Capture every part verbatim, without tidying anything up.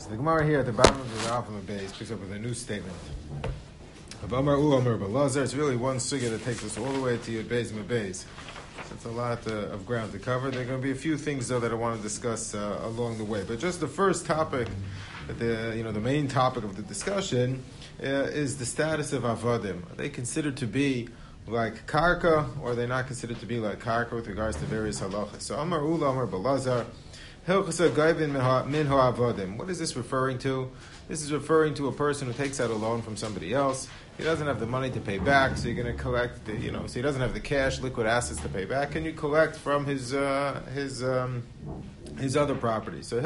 So the Gemara here at the bottom of the alphabet base picks up with a new statement. Amar U Amar Belazar. It's really one sugya that takes us all the way to your base and base. So it's a lot uh, of ground to cover. There are going to be a few things though that I want to discuss uh, along the way. But just the first topic, the you know the main topic of the discussion uh, is the status of avodim. Are they considered to be like karka, or are they not considered to be like karka with regards to various halachas? So Amar U Amar Belazar. What is this referring to? This is referring to a person who takes out a loan from somebody else. He doesn't have the money to pay back, so you're going to collect, the, you know, so he doesn't have the cash, liquid assets to pay back, and you collect from his uh, his um, his other property. So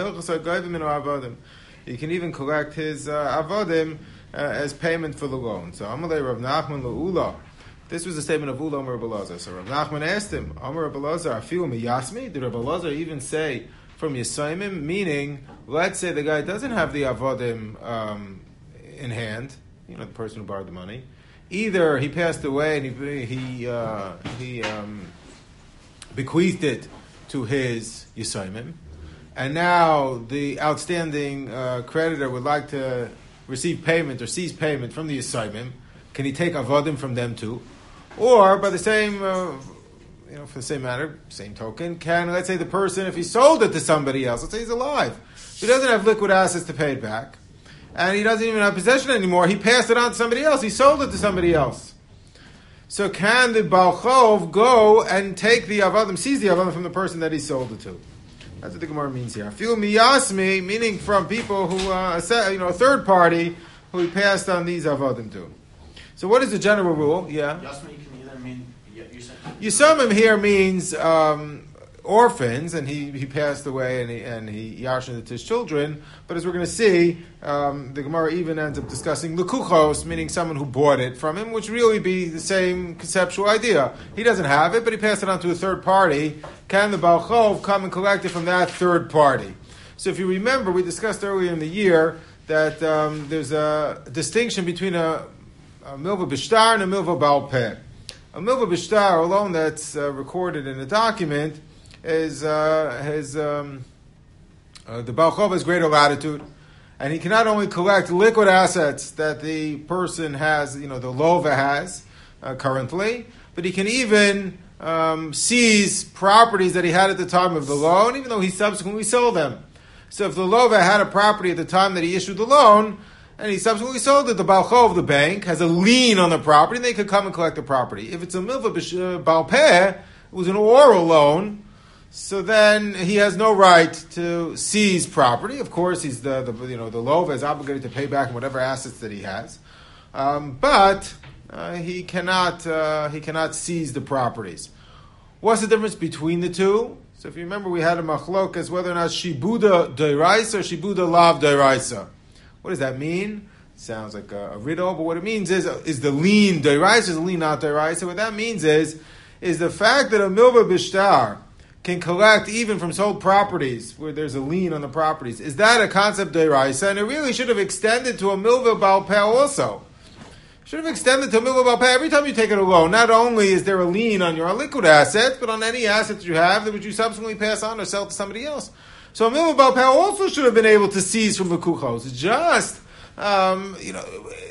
you can even collect his uh, avodim uh, as payment for the loan. So Amalei Rav Nachman le'ula. This was a statement of Ula Amar Belazar. So Rav Nachman asked him, Amar Belazar, afilu miyasmi? Did Rav Belazar even say from Yisayimim, meaning, let's say the guy doesn't have the avodim um, in hand, you know, the person who borrowed the money. Either he passed away and he he uh, he um, bequeathed it to his Yisayimim, and now the outstanding uh, creditor would like to receive payment or seize payment from the Yisayimim. Can he take avodim from them too? Or by the same... Uh, You know, for the same matter, same token, can, let's say the person, if he sold it to somebody else, let's say he's alive, he doesn't have liquid assets to pay it back, and he doesn't even have possession anymore, he passed it on to somebody else, he sold it to somebody else. So can the Baal Chov go and take the Avadim, seize the Avadim from the person that he sold it to? That's what the Gemara means here. Fil miyasmi, meaning from people who, uh, you know, a third party who he passed on these Avadim to. So what is the general rule? Yeah. Yasmi can either mean Yisomim here means um, orphans, and he, he passed away and he and he yashin it to his children. But as we're going to see, um, the Gemara even ends up discussing lekuchos, meaning someone who bought it from him, which really be the same conceptual idea. He doesn't have it, but he passed it on to a third party. Can the Baal Chov come and collect it from that third party? So if you remember, we discussed earlier in the year that um, there's a distinction between a, a milva b'shtar and a milva Baal Peh. A milva b'shtar, a loan that's uh, recorded in a document, is uh, has um, uh, the Baal Chov has greater latitude, and he can not only collect liquid assets that the person has, you know, the lova has uh, currently, but he can even um, seize properties that he had at the time of the loan, even though he subsequently sold them. So if the lova had a property at the time that he issued the loan, and he subsequently sold it, the Baal Chov, the bank, has a lien on the property, and they could come and collect the property. If it's a milva Baal Peh, it was an oral loan, so then he has no right to seize property. Of course, he's the, the you know the lova is obligated to pay back whatever assets that he has, um, but uh, he cannot uh, he cannot seize the properties. What's the difference between the two? So if you remember, we had a machlok as whether or not shibuda deiraisa or shibuda lav deiraisa. What does that mean? It sounds like a, a riddle, but what it means is, is the lien deiraisa, is the lien not deiraisa? What that means is, is the fact that a milva b'shtar can collect even from sold properties where there's a lien on the properties. Is that a concept deiraisa? And it really should have extended to a milva Baal Peh also. Should have extended to a milva Baal Peh. Every time you take it a loan, not only is there a lien on your liquid assets, but on any assets you have that which you subsequently pass on or sell to somebody else. So a milva Baal Peh also should have been able to seize from the kuchos. It's just, um, you know,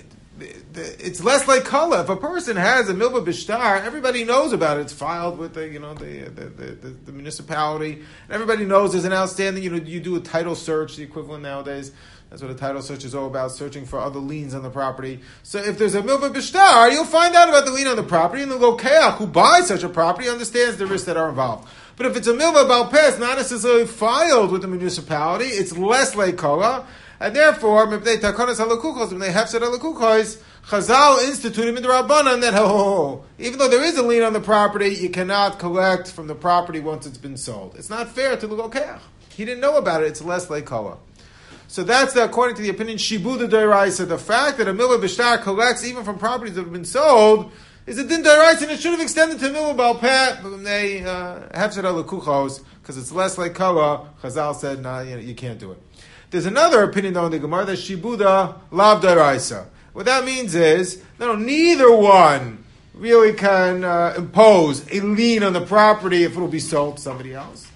it's less like kala. If a person has a milva b'shtar, everybody knows about it. It's filed with the, you know, the the, the, the municipality, and everybody knows there's an outstanding. You know, you do a title search, the equivalent nowadays. That's what a title search is all about, searching for other liens on the property. So if there's a milva b'shtar, you'll find out about the lien on the property, and the lokeach who buys such a property understands the risks that are involved. But if it's a milva Baal Peh, it's not necessarily filed with the municipality, it's less like kala, and therefore, when they takanas halakukos, when they have said halakukos, Chazal instituted midrabanan that oh, even though there is a lien on the property, you cannot collect from the property once it's been sold. It's not fair to the lokeach. He didn't know about it. It's less like kala. So that's the, according to the opinion shibuda deiraisa. The fact that a milva b'shtar collects even from properties that have been sold is a din deiraisa, and it should have extended to milva Baal Peh, but when they have said alakuchos, because it's less like kala, Chazal said, no, nah, you, you can't do it. There's another opinion though in the Gemara that shibuda lav deiraisa. What that means is, no, neither one really can uh, impose a lien on the property if it will be sold to somebody else.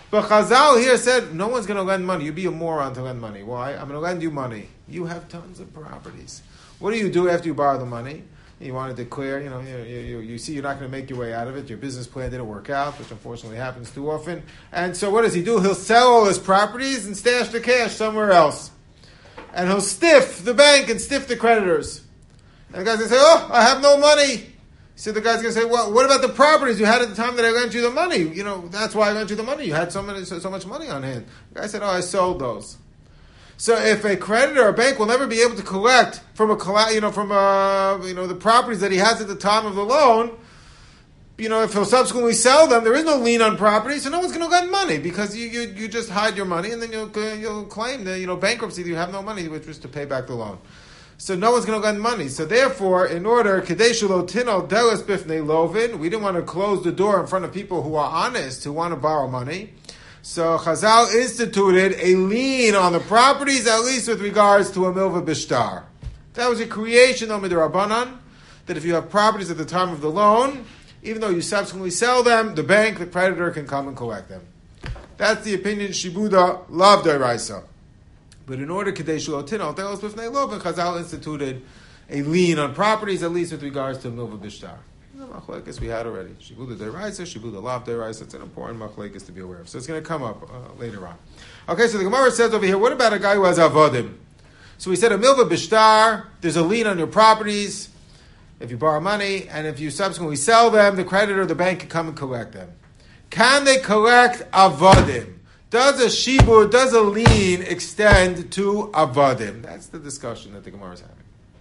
But Chazal here said, no one's going to lend money. You'd be a moron to lend money. Why? I'm going to lend you money. You have tons of properties. What do you do after you borrow the money? You want to declare, you know, you, you, you see you're not going to make your way out of it. Your business plan didn't work out, which unfortunately happens too often. And so what does he do? He'll sell all his properties and stash the cash somewhere else. And he'll stiff the bank and stiff the creditors. And the guy's going to say, oh, I have no money. So the guy's going to say, well, what about the properties you had at the time that I lent you the money? You know, that's why I lent you the money. You had so, many, so, so much money on hand. The guy said, oh, I sold those. So if a creditor or a bank will never be able to collect from a, you know, from a, you know, the properties that he has at the time of the loan, you know, if he'll subsequently sell them, there is no lien on property, so no one's going to lend money because you, you, you just hide your money and then you'll, you'll claim that, you know, bankruptcy that you have no money, which was to pay back the loan. So no one's going to lend money. So therefore, in order, Kadesh Lotino Delis Bifnei Lovin, we didn't want to close the door in front of people who are honest, who want to borrow money. So Chazal instituted a lien on the properties, at least with regards to a milva bishtar. That was a creation of Midrabanan, that if you have properties at the time of the loan, even though you subsequently sell them, the bank, the creditor, can come and collect them. That's the opinion Shibuda Lav Deraisa. But in order Kadesh Lotino Delos Bifnei Lovin, Chazal instituted a lien on properties, at least with regards to milva bishtar. Machlekes we had already. Shibuda deraisa, shibuda lav deraisa. It's an important machlekes to be aware of. So it's going to come up uh, later on. Okay, so the Gemara says over here, what about a guy who has avodim? So we said a milva bishtar, there's a lien on your properties if you borrow money, and if you subsequently sell them, the creditor or the bank can come and collect them. Can they collect avodim? Does a shibud, does a lien extend to avodim? That's the discussion that the Gemara is having.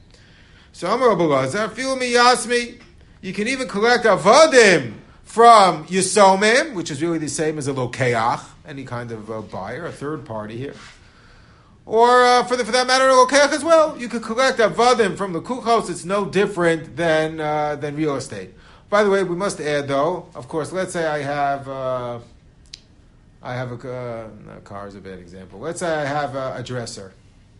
So Amar Rabbi Lazar, feel me, yasmi. You can even collect avodim from Yisomim, which is really the same as a lokeach, any kind of uh, buyer, a third party here. Or uh, for, the, for that matter, a lokeach as well. You could collect avodim from the kuchos. It's no different than uh, than real estate. By the way, we must add, though, of course, let's say I have, uh, I have a, uh, no, car is a bad example. Let's say I have a, a dresser.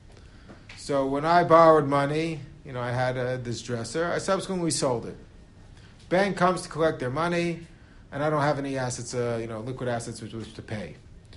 So when I borrowed money, you know, I had uh, this dresser. I subsequently sold it. Bank comes to collect their money, and I don't have any assets, uh, you know, liquid assets which was to pay.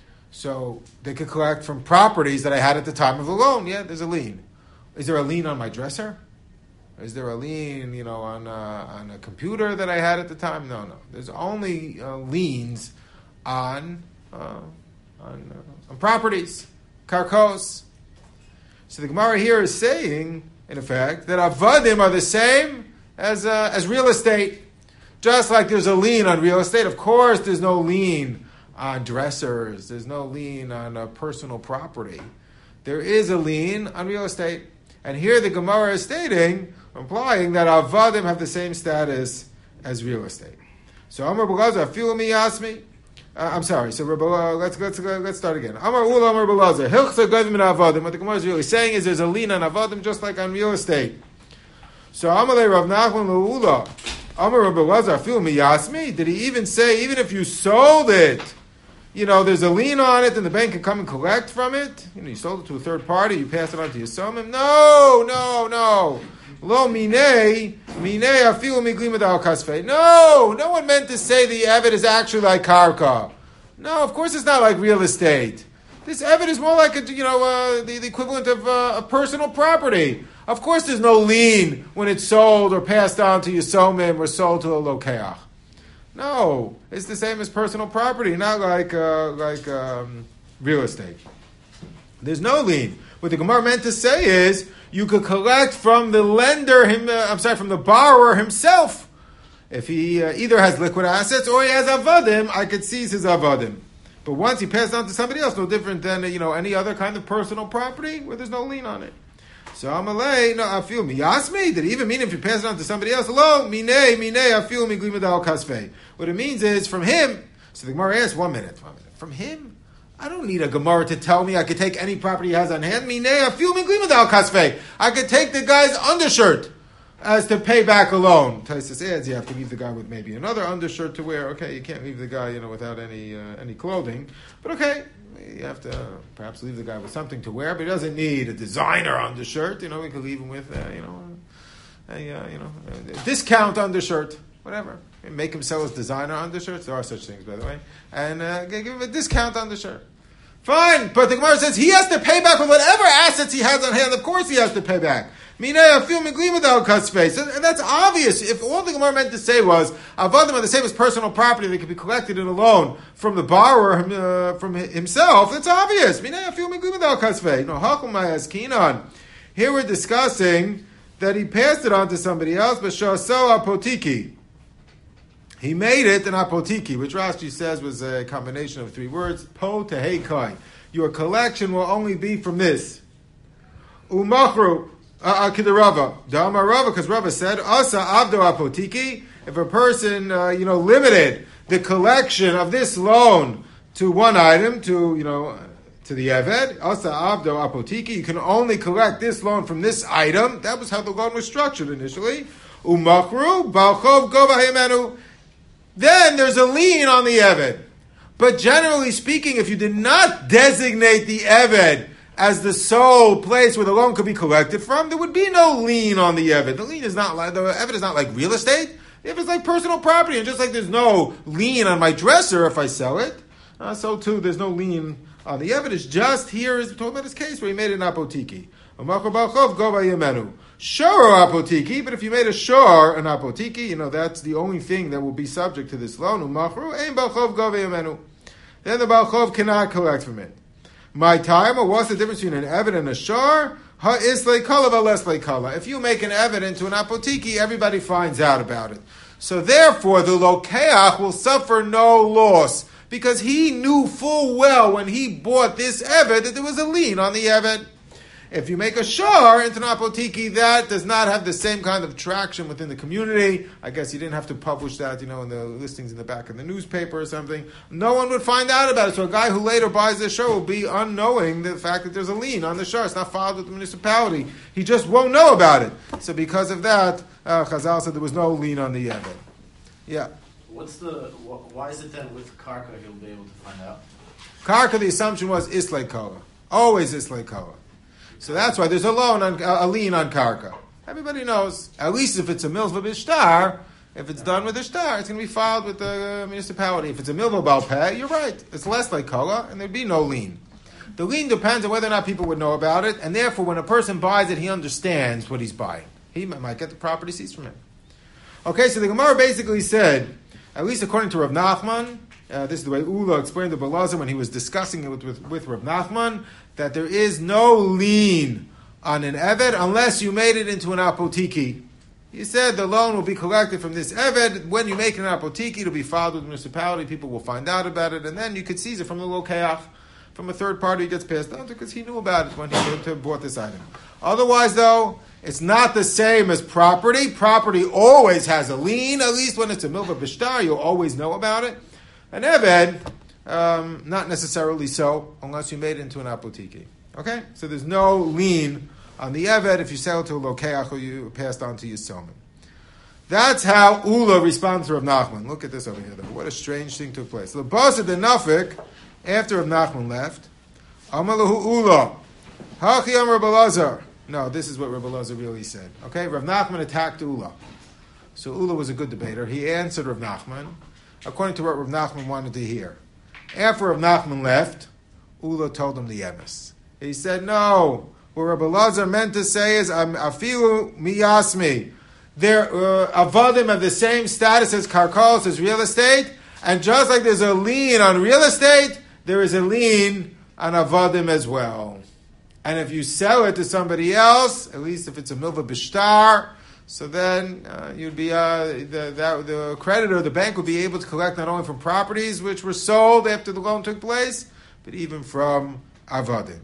So they could collect from properties that I had at the time of the loan. Yeah, there's a lien. Is there a lien on my dresser? Is there a lien, you know, on uh, on a computer that I had at the time? No, no. There's only uh, liens on uh, on, uh, on properties, karkos. So the Gemara here is saying, in effect, that avodim are the same as uh, as real estate. Just like there's a lien on real estate, of course there's no lien on dressers. There's no lien on uh, personal property. There is a lien on real estate. And here the Gemara is stating, implying that avodim have the same status as real estate. So Amar B'Lazer, filu mi yasmi. Uh, I'm sorry. So uh, let's let's let's start again. Amar Ula Amar B'Lazer, hilchsa gavim min avodim. What the Gemara is really saying is there's a lien on avodim just like on real estate. So Amalei Rav Nachman L'Ula, Amar Rabbi Lazar, feel me, Yasmi. Did he even say, even if you sold it, you know, there's a lien on it and the bank can come and collect from it? You know, you sold it to a third party, you passed it on to your Yisomim? No, no, no. Lo minei, minei afilu miglim adal kasfei. No, no one meant to say the Eved is actually like Karka. No, of course it's not like real estate. This Eved is more like a, you know, uh, the, the equivalent of uh, a personal property. Of course there's no lien when it's sold or passed on to Yisomim or sold to a lokeach. No, it's the same as personal property, not like uh, like um, real estate. There's no lien. What the Gemara meant to say is you could collect from the lender, him, uh, I'm sorry, from the borrower himself. If he uh, either has liquid assets or he has avodim, I could seize his avodim. But once he passed on to somebody else, no different than, you know, any other kind of personal property where there's no lien on it. So Amalei, no, I feel me. Yasmi, did it even mean if you pass it on to somebody else? Hello, mine, mine, I feel me, glimadal kasvei. What it means is from him. So the Gemara asks, one minute, one minute. From him, I don't need a Gemara to tell me I could take any property he has on hand. Mine, I feel me, glimadal kasvei. I could take the guy's undershirt as to pay back a loan. Taisus adds, you have to leave the guy with maybe another undershirt to wear. Okay, you can't leave the guy, you know, without any uh, any clothing. But okay, you have to perhaps leave the guy with something to wear, but he doesn't need a designer undershirt. You know, we could leave him with, uh, you know, a uh, you know a discount undershirt. whatever. Make him sell his designer undershirts. There are such things, by the way. And uh, give him a discount on the shirt. Fine, but the Gemara says he has to pay back with whatever assets he has on hand. Of course he has to pay back. And that's obvious. If all the Gemara meant to say was, Avadim are the same as personal property that can be collected in a loan from the borrower, uh, from himself, that's obvious. No, here we're discussing that he passed it on to somebody else, but Shaso Apotiki. He made it an apotiki, which Rashi says was a combination of three words. Po teheikai. Your collection will only be from this. Umachru kidarava. Dama Rava, because Rava said, Asa avdo apotiki. If a person, uh, you know, limited the collection of this loan to one item, to, you know, to the Eved, Asa avdo apotiki, you can only collect this loan from this item. That was how the loan was structured initially. Umachru balchov gova hemenu. Then there's a lien on the Eved. But generally speaking, if you did not designate the Eved as the sole place where the loan could be collected from, there would be no lien on the Eved. The lien is not like, the Eved is not like real estate. If it's like personal property, and just like there's no lien on my dresser if I sell it, uh, so too there's no lien on the Eved. It's just here is talking about this case where he made an apotiki. Shor apotiki, but if you made a shor an apotiki, you know that's the only thing that will be subject to this loan. Umachru ein balchov gove yemenu. Then the balchov cannot collect from it. My time, or what's the difference between an Eved and a shor? Ha islay kala v'leslay kala. If you make an Eved into an apotiki, everybody finds out about it. So therefore, the lokeach will suffer no loss because he knew full well when he bought this Eved that there was a lien on the Eved. If you make a shor into an apotiki, that does not have the same kind of traction within the community. I guess you didn't have to publish that, you know, in the listings in the back of the newspaper or something. No one would find out about it. So a guy who later buys the shor will be unknowing the fact that there's a lien on the shor. It's not filed with the municipality. He just won't know about it. So because of that, uh, Chazal said there was no lien on the Eved. Yeah. What's the? Why is it that with karka he'll be able to find out? Karka, the assumption was islay kala, always islay kala. So that's why there's a loan on a lien on karka. Everybody knows. At least if it's a milva b'shtar, if it's done with a shtar, it's going to be filed with the municipality. If it's a milva balpeh, you're right. It's less like kala, and there'd be no lien. The lien depends on whether or not people would know about it, and therefore, when a person buys it, he understands what he's buying. He might get the property seized from him. Okay, so the Gemara basically said, at least according to Rav Nachman, uh, this is the way Ula explained to Belazar when he was discussing it with, with, with Rav Nachman, that there is no lien on an Eved unless you made it into an apotiki. He said the loan will be collected from this Eved. When you make it an apotiki, it'll be filed with the municipality. People will find out about it, and then you could seize it from the lokeach, from a third party who gets passed on because he knew about it when he bought this item. Otherwise, though, it's not the same as property. Property always has a lien, at least when it's a milva b'shtar, you'll always know about it. An Eved, Um, not necessarily so, unless you made it into an apotiki. Okay? So there's no lien on the Eved if you sell it to a lokeach or you passed on to Yisomim. That's how Ula responds to Rav Nachman. Look at this over here, though. What a strange thing took place. The boss of the Nafik, after Rav Nachman left, Amalahu Ula, Hachi Am Rabbi Elazar. No, this is what Rabbi Elazar really said. Okay? Rav Nachman attacked Ula. So Ula was a good debater. He answered Rav Nachman according to what Rav Nachman wanted to hear. After Rav Nachman left, Ula told him the emes. He said, no, what Rabbi Elazar meant to say is, afilu miyasmi. Their uh, avadim have the same status as karkos, as real estate, and just like there's a lien on real estate, there is a lien on avadim as well. And if you sell it to somebody else, at least if it's a milva b'shtar, so then uh, you'd be uh, the, that, the creditor, the bank, would be able to collect not only from properties which were sold after the loan took place, but even from avadim.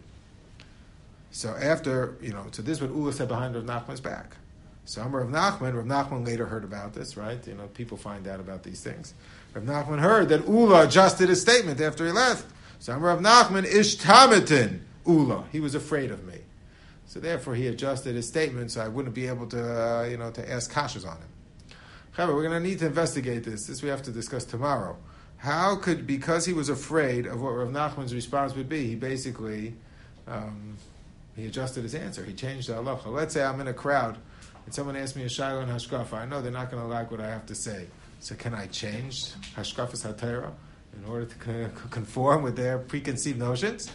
So after, you know, so this is what Ula said behind Rav Nachman's back. So Amar Rav Nachman, Rav Nachman later heard about this, right? You know, people find out about these things. Rav Nachman heard that Ula adjusted his statement after he left. So Amar Rav Nachman, Ishtamitin Ula. He was afraid of me. So therefore, he adjusted his statement so I wouldn't be able to, uh, you know, to ask kashas on him. However, we're going to need to investigate this. This we have to discuss tomorrow. How could, because he was afraid of what Rav Nachman's response would be, he basically, um, he adjusted his answer. He changed the halacha. Let's say I'm in a crowd and someone asks me a shayla and hashkafa, I know they're not going to like what I have to say. So can I change hashkafas hatera in order to conform with their preconceived notions?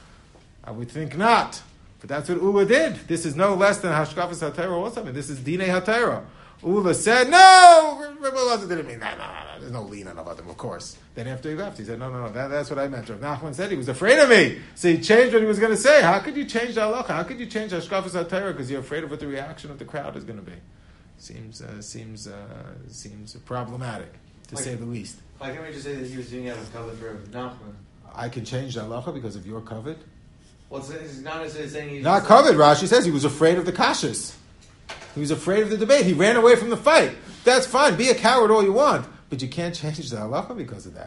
I would think not. But that's what Ula did. This is no less than hashkafas hatera or something. This is dinei hatera. Ula said, no, Rebbe Elazar didn't mean that. No, no, no, there's no lean on Avadim, of course. Then after he left, he said, no, no, no, that, that's what I meant. Rav Nachman said he was afraid of me. So he changed what he was going to say. How could you change the halacha? How could you change hashkafas hatera because you're afraid of what the reaction of the crowd is going to be? Seems uh, seems uh, seems problematic, to like, say the least. Why can't we just say that he was doing it out of cover for Nachman? I can change the halacha because of your covet. Well, it's, it's not necessarily saying he's not covet. Rashi says he was afraid of the kashas. He was afraid of the debate. He ran away from the fight. That's fine. Be a coward all you want, but you can't change the halacha because of that.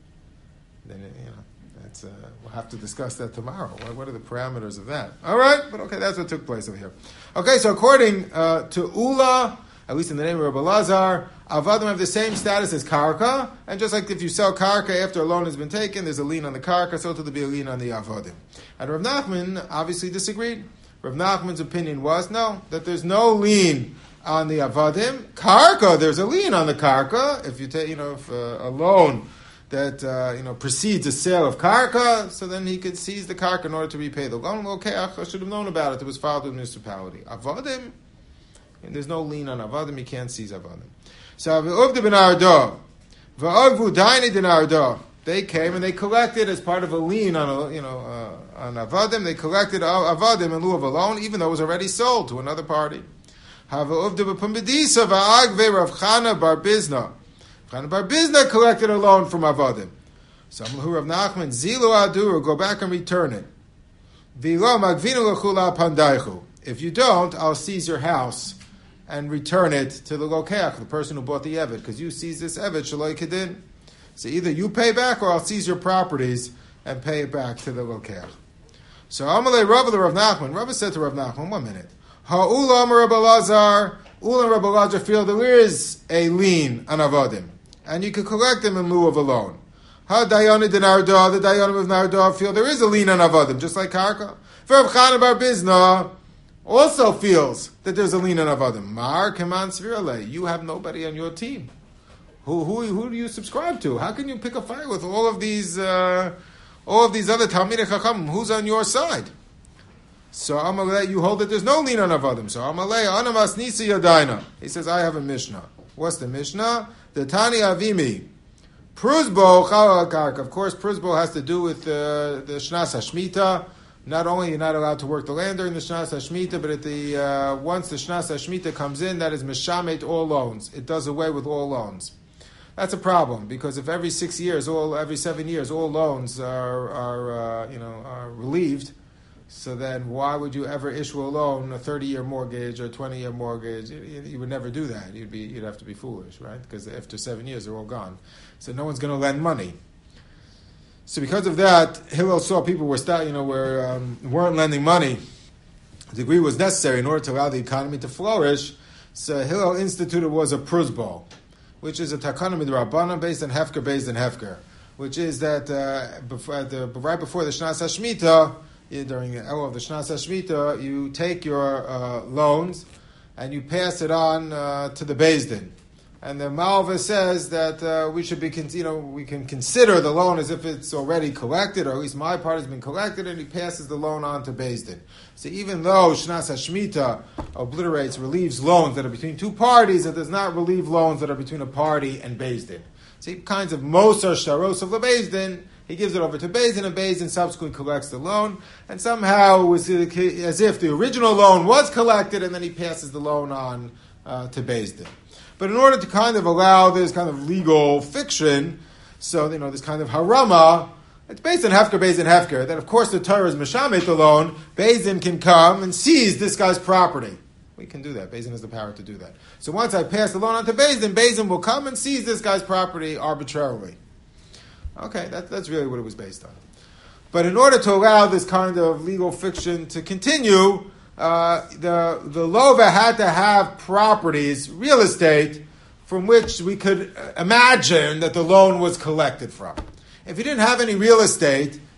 Then you know that's uh, we'll have to discuss that tomorrow. What, what are the parameters of that? All right, but okay, that's what took place over here. Okay, so according uh, to Ula, at least in the name of Rebbe Elazar, avadim have the same status as karka, and just like if you sell karka after a loan has been taken, there's a lien on the karka, so to be a lien on the avadim. And Rav Nachman obviously disagreed. Rav Nachman's opinion was no, that there's no lien on the avadim. Karka, there's a lien on the karka. If you take, you know, if, uh, a loan that uh, you know precedes a sale of karka, so then he could seize the karka in order to repay the loan. Okay, I should have known about it. It was filed with the municipality. Avadim, and there's no lien on avadim. You can't seize avadim. So v'uvda ben ardo, v'agvu daini den ardo. They came and they collected as part of a lien on a, you know uh, on avadim. They collected avadim in lieu of a loan, even though it was already sold to another party. V'uvda b'pumbedisa v'agve Rav Chana bar Bizna. Chana bar Bizna collected a loan from avadim. So who Rav Nachman zilu adur, go back and return it. V'lo magvinu l'chula pandaychu. If you don't, I'll seize your house and return it to the lokeach, the person who bought the evet, because you seized this evet shaloi kedin. So either you pay back or I'll seize your properties and pay it back to the lokeach. So Amalei Rav the Rav Nachman, Rav said to Rav Nachman, one minute. Ha'ula Amar Rebbe Elazar, Ula and Rebbe Elazar feel there is a lien on avadim, and you can collect them in lieu of a loan. Ha'dayani de Narda, the Dayanim of Narda feel there is a lien on avadim, just like karka. Rav Chana bar Bizna also feels that there's a lien on avadim. Mar Kaman Svirale, you have nobody on your team. Who, who who do you subscribe to? How can you pick a fight with all of these uh, all of these other Talmidei Chacham? Who's on your side? So Amalei, you hold that there's no lien on avadim. So Amalei, Anamas Nisi Yadaina. He says, I have a Mishnah. What's the Mishnah? The Tani Avimi. Pruzbo Chalal Karka. Of course, Pruzbo has to do with uh, the Shnas HaShmita. Not only you're not allowed to work the land during the Shnas HaShmita, but at the uh, once the Shnas HaShmita comes in, that is Meshamet all loans. It does away with all loans. That's a problem, because if every six years, all every seven years, all loans are are uh, you know are relieved, so then why would you ever issue a loan, a thirty-year mortgage or a twenty-year mortgage? You, you would never do that. You'd be you'd have to be foolish, right? Because after seven years, they're all gone. So no one's going to lend money. So because of that, Hillel saw people were start, you know were um, weren't lending money. The degree was necessary in order to allow the economy to flourish. So Hillel instituted was a pruzbal, which is a takana midrabanan based on hefker, based on hefker, which is that uh, before, the, right before the Shnas HaShmita, during the hour of the Shnas HaShmita, you take your uh, loans and you pass it on uh, to the Beis Din. And the Malva says that uh, we should be, you know, we can consider the loan as if it's already collected, or at least my part has been collected, and he passes the loan on to Beis Din. So even though Shnas HaShmita obliterates, relieves loans that are between two parties, it does not relieve loans that are between a party and Beis Din. So he kinds of Mosar Sharos of the Beis Din, he gives it over to Beis Din, and Beis Din subsequently collects the loan, and somehow it was as if the original loan was collected, and then he passes the loan on uh, to Beis Din. But in order to kind of allow this kind of legal fiction, so, you know, this kind of harama, it's based on hefker, based on hefker, that of course the Torah is meshamet alone, Beis Din can come and seize this guy's property. We can do that. Beis Din has the power to do that. So once I pass the loan on to Beis Din, Beis Din will come and seize this guy's property arbitrarily. Okay, that, that's really what it was based on. But in order to allow this kind of legal fiction to continue, Uh, the the lova had to have properties, real estate, from which we could imagine that the loan was collected from. If you didn't have any real estate,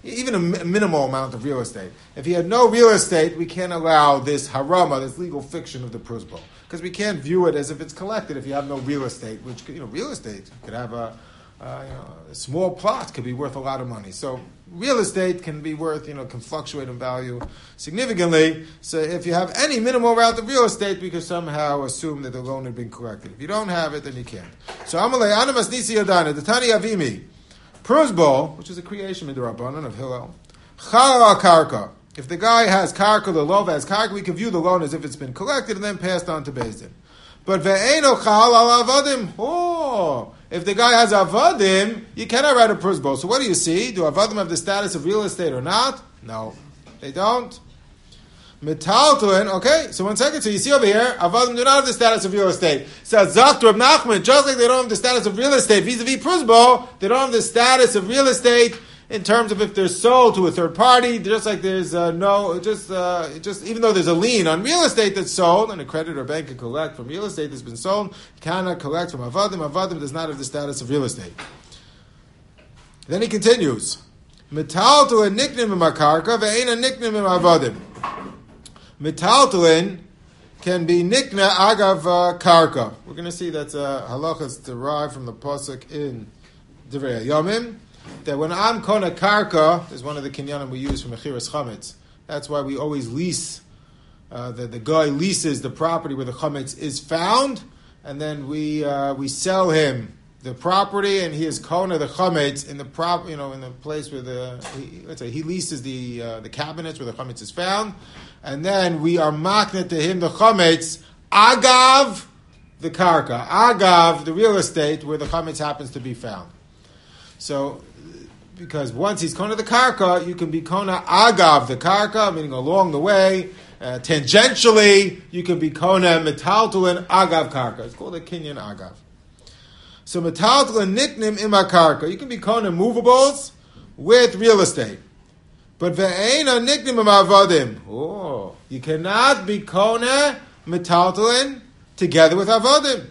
even a mi- minimal amount of real estate. If he had no real estate, we can't allow this harama, this legal fiction of the prusbul, because we can't view it as if it's collected if you have no real estate, which, you know, real estate could have a, uh, you know, a small plot could be worth a lot of money. So real estate can be worth, you know, can fluctuate in value significantly. So if you have any minimal amount of real estate, we can somehow assume that the loan had been collected. If you don't have it, then you can't. So Amalei Anamas Nisi Yadana, the Tani Avimi, Prusbul, which is a creation midrabanan of Hillel, Chala Karka. If the guy has karka, the lova has karka, we can view the loan as if it's been collected and then passed on to Beis Din. But ve'eno chal al avadim. Oh, if the guy has avadim, you cannot write a prusbul. So what do you see? Do avadim have the status of real estate or not? No, they don't. Metaltuin. Okay, so one second. So you see over here, avadim do not have the status of real estate. Says Zakt Reb Nachman, just like they don't have the status of real estate vis-a-vis prusbul, they don't have the status of real estate in terms of if they're sold to a third party, just like there's uh, no, just uh, just even though there's a lien on real estate that's sold, and a creditor or bank can collect from real estate that's been sold, you cannot collect from avadim. Avadim does not have the status of real estate. Then he continues, metaltuin niknim imakarka ve'ena niknim imavadim. Metaltuin can be nikna agav uh, karka. We're going to see that's a halachas derived from the pasuk in Divrei Yomim. That when I'm kona karka, is one of the kinyanim we use for mechiras chametz. That's why we always lease. Uh, the the guy leases the property where the chametz is found, and then we uh, we sell him the property, and he is kona the chametz in the prop, you know, in the place where the he, let's say he leases the uh, the cabinets where the chametz is found, and then we are maknet to him the chametz agav the karka, agav the real estate where the chametz happens to be found. So, because once he's kona the karka, you can be kona agav the karka, meaning along the way, uh, tangentially, you can be kona metaltuin agav karka. It's called a kinyan agav. So metaltuin niknim ima karka. You can be kona movables with real estate. But ve'ena niknim ima avadim. Oh, you cannot be kona metaltuin together with avadim.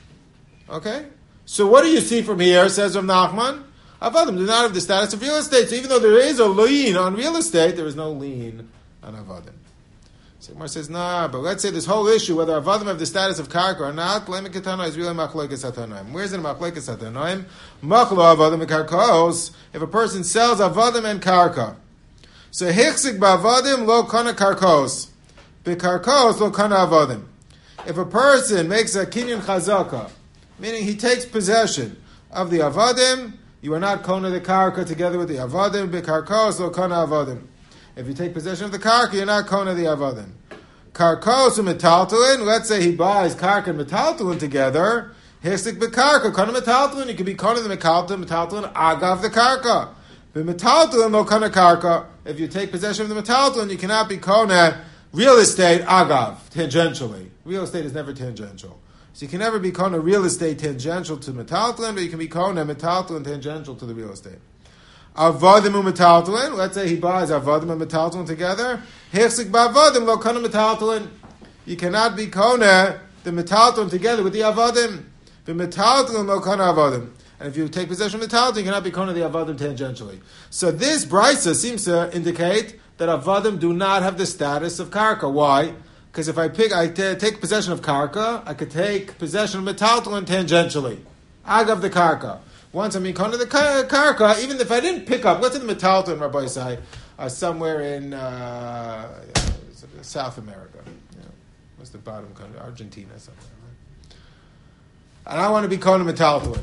Okay? So what do you see from here, says Rav Nachman? Avadim do not have the status of real estate. So even though there is a lien on real estate, there is no lien on avadim. So Gemara says, nah, but let's say this whole issue, whether avadim have the status of karka or not, le'meketana is really machlokes hatanoim. Where's it machlokes hatanoim? Machlo avadim karkos. If a person sells avadim and karka, so hichzik ba'avadim lo kana karkos, bekarkos lo kana avadim. If a person makes a kinyan chazaka, meaning he takes possession of the avadim, you are not kona the karka together with the avadim. Bekarkos lo kona avadim. If you take possession of the karka, you're not kona the avadim. Karkos and metaltalin. Let's say he buys karka and metaltalin together. Hisik bekarka kona metaltalin. You can be kona the metaltalin. Metaltalin agav the karka. But metaltalin lo kona karka. If you take possession of the metaltalin, you cannot be kona real estate agav tangentially. Real estate is never tangential. So you can never be kona real estate tangential to metaltalin, but you can be kona metaltalin tangential to the real estate. Avadim and metaltalin. Let's say he buys avadim and metaltalin together. Hirsik ba'avadim lo kona metaltalin. You cannot be kona the metaltalin together with the avadim. The metaltalin lo kona avadim. And if you take possession of metaltalin, you cannot be kona the avadim tangentially. So this brisa seems to indicate that avadim do not have the status of karka. Why? Because if I pick, I t- take possession of karka, I could take possession of metaltalin tangentially. Agav the karka. Once I'm in kona the kar- karka, even if I didn't pick up, let's say the metaltalin, Rabbi Isai, are somewhere in uh, South America. You know, what's the bottom country? Argentina, somewhere. Right? And I want to be kona metaltalin.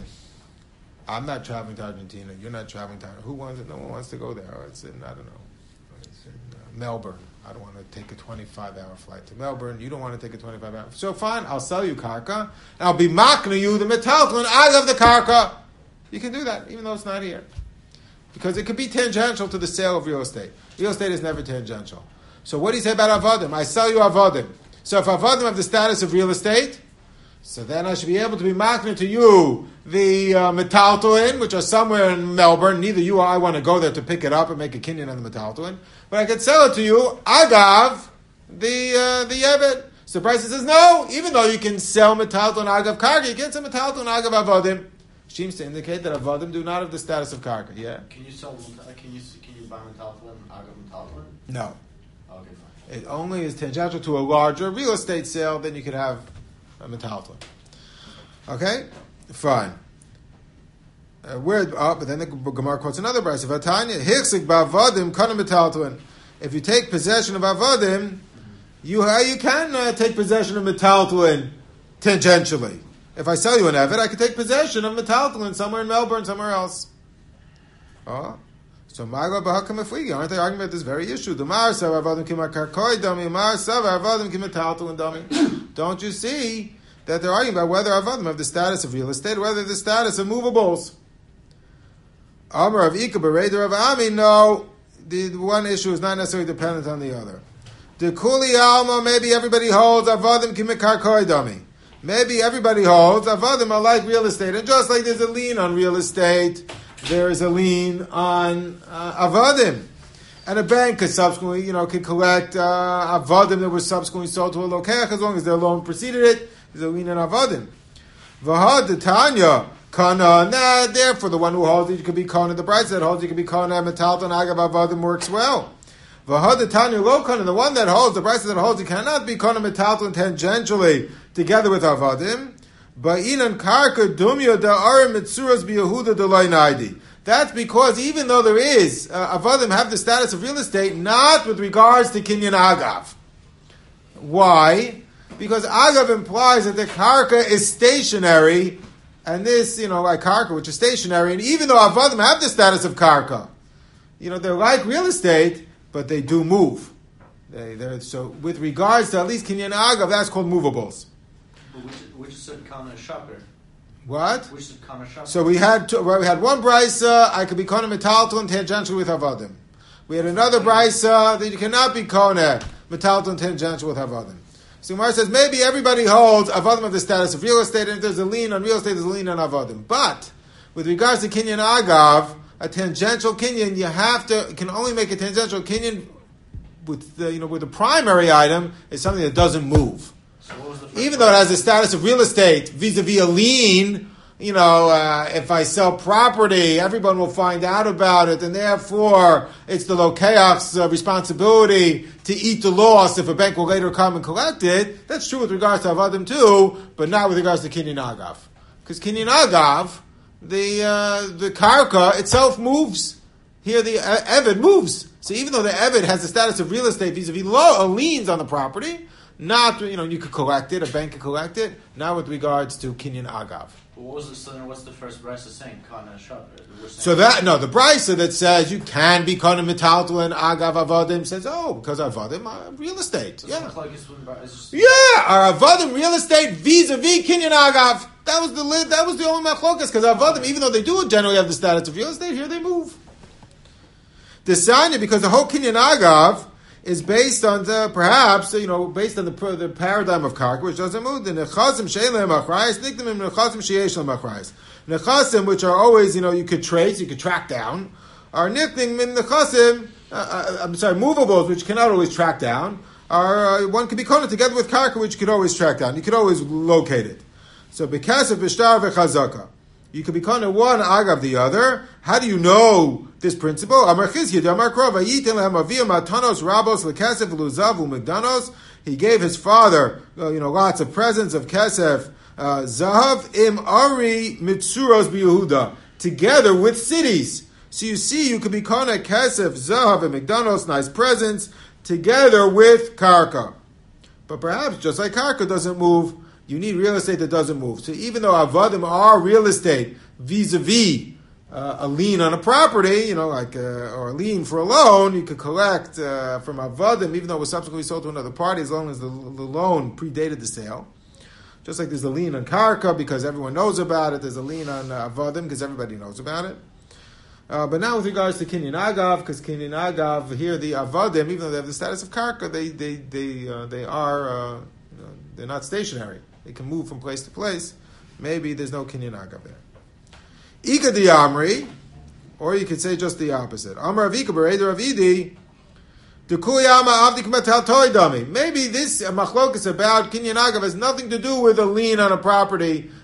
I'm not traveling to Argentina. You're not traveling to Argentina. Who wants it? No one wants to go there. It's in, I don't know, it's in uh, Melbourne. I don't want to take a twenty-five hour flight to Melbourne. You don't want to take a twenty-five hour. So fine, I'll sell you karka, and I'll be makna you the metaltalin agav the karka. You can do that, even though it's not here. Because it could be tangential to the sale of real estate. Real estate is never tangential. So what do you say about avadim? I sell you avadim. So if avadim have the status of real estate, so then I should be able to be makna to you the uh, metaltalin, which are somewhere in Melbourne. Neither you or I want to go there to pick it up and make a kinyan on the metaltalin. But I could sell it to you, agav, the uh, the yeved. So the price says, no, even though you can sell metaltalin agav karka, you can't sell metaltalin agav avadim. seems to indicate that Avadim do not have the status of Karka. Yeah? Can you sell? Can you can you buy metaltalin? Agav metaltalin? No. Okay, fine. It only is tangential to a larger real estate sale, then you could have a metaltalin. Okay? Fine. Uh, where, oh, but then the Gemara quotes another brayso. Vatanya, hiksik ba'avadim kana metaltalin. If you take possession of avadim, you, uh, you can uh, take possession of metaltalin tangentially. If I sell you an Eved, I could take possession of metaltalin somewhere in Melbourne, somewhere else. Oh. So, Maga Bahakam Afwigi, aren't they arguing about this very issue? The Mar Sav Avadim Kimar Karkoi Dami, Mar Sav Avadim Kimar Metaltalin Dami. Don't you see that they're arguing about whether Avadim have the status of real estate or whether the status of movables? Amar of Ika Bereder of Ami, no. The one issue is not necessarily dependent on the other. The Kuli Alma, maybe everybody holds Avadim Kimar Karkoi Dami. Maybe everybody holds Avadim are like real estate, and just like there's a lien on real estate, there is a lien on uh, Avadim. And a bank could subsequently, you know, could collect uh, Avadim that was subsequently sold to a Lokeach as long as their loan preceded it. There's a lien on Avadim. V'had the Tanya, Kana, nah, therefore the one who holds it, you could be Kana. The price that holds it, you could be Kana, Metalton, Agav Avadim works well. V'had the Tanya, Lo Kana, the one that holds, the price that holds, it cannot be Kana Metalton tangentially together with Avadim. Ba'inan karka dumya da'arim mitzuras biyahuda delay naidi. That's because even though there is, uh, Avadim have the status of real estate, not with regards to Kinyan Agav. Why? Because Agav implies that the karka is stationary, and this, you know, like karka, which is stationary, and even though Avadim have the status of karka, you know, they're like real estate, but they do move. They, they're, so with regards to at least Kinyan Agav, that's called movables. Which, which is a kana shopper? What? Which is kana shopper? So we had two, well, we had one brisa. I could be kona metalton tangential with avadim. We had another brisa that you cannot be kona metalton tangential with avadim. So Gemara says maybe everybody holds avadim of the status of real estate, and if there's a lien on real estate, there's a lien on avadim. But with regards to kinyan agav, a tangential kinyan, you have to you can only make a tangential kinyan with the you know with the primary item is something that doesn't move. Even though it has the status of real estate vis-a-vis a lien, you know, uh, if I sell property, everyone will find out about it, and therefore it's the lokeach's uh, responsibility to eat the loss if a bank will later come and collect it. That's true with regards to Avadim too, but not with regards to Kinyan Agav. Because Kinyan Agav, the uh, the karka itself moves. Here the uh, Eved moves. So even though the Eved has the status of real estate vis-a-vis lo- uh, liens on the property, not, you know, you could collect it, a bank could collect it, not with regards to Kinyan Agav. What was the, so then what's the first brisa saying? Kana shopper. So that, no, the brisa that says you can be Kana Metaltal and Agav Avadim says, oh, because Avadim are real estate. So Yeah. Like just... Yeah, are Avadim real estate vis-a-vis Kinyan Agav. That was the that was the only machlokas, because Avadim, even though they do generally have the status of real estate, here they move. The sign, because the whole Kinyan Agav is based on the, perhaps, you know, based on the the paradigm of karka, which doesn't move. The nechasim she'elem achrayis, nikdamim nechasim she'yeshlem achrayis. Nechasim, which are always, you know, you could trace, you could track down, are nikdamim min nechasim, uh, uh, I'm sorry, movables, which cannot always track down, are, uh, one could be connected together with karka, which you could always track down. You could always locate it. So, b'kasef b'shtar v'chazaka. You could be connected one agav the other. How do you know this principle? Amar Chizkiya, Amar Krov, Vayitin lehem aviyah matanos rabos lekesef v'luzav u'migdanos. He gave his father, uh, you know, lots of presents of kesef, uh, zahav im ari mitzuros b'Yehuda, together with cities. So you see, you could be connected kesef, zahav, and migdanos, nice presents, together with karka. But perhaps, just like karka doesn't move, you need real estate that doesn't move. So even though avadim are real estate vis-a-vis uh, a lien on a property, you know, like uh, or a lien for a loan, you could collect uh, from avadim, even though it was subsequently sold to another party, as long as the, the loan predated the sale. Just like there's a lien on karka because everyone knows about it. There's a lien on uh, avadim because everybody knows about it. Uh, but now with regards to Kinyan Agav, because Kinyan Agav here the avadim, even though they have the status of karka, they they they uh, they are uh, you know, they're not stationary. They can move from place to place. Maybe there's no Kinyan Agav there. Ika di Amri, or you could say just the opposite. Amar Avika Bereder Avidi, Dekuyama Avdik Metal Toy Dami. Maybe this machlokes about Kinyan Agav has nothing to do with a lien on a property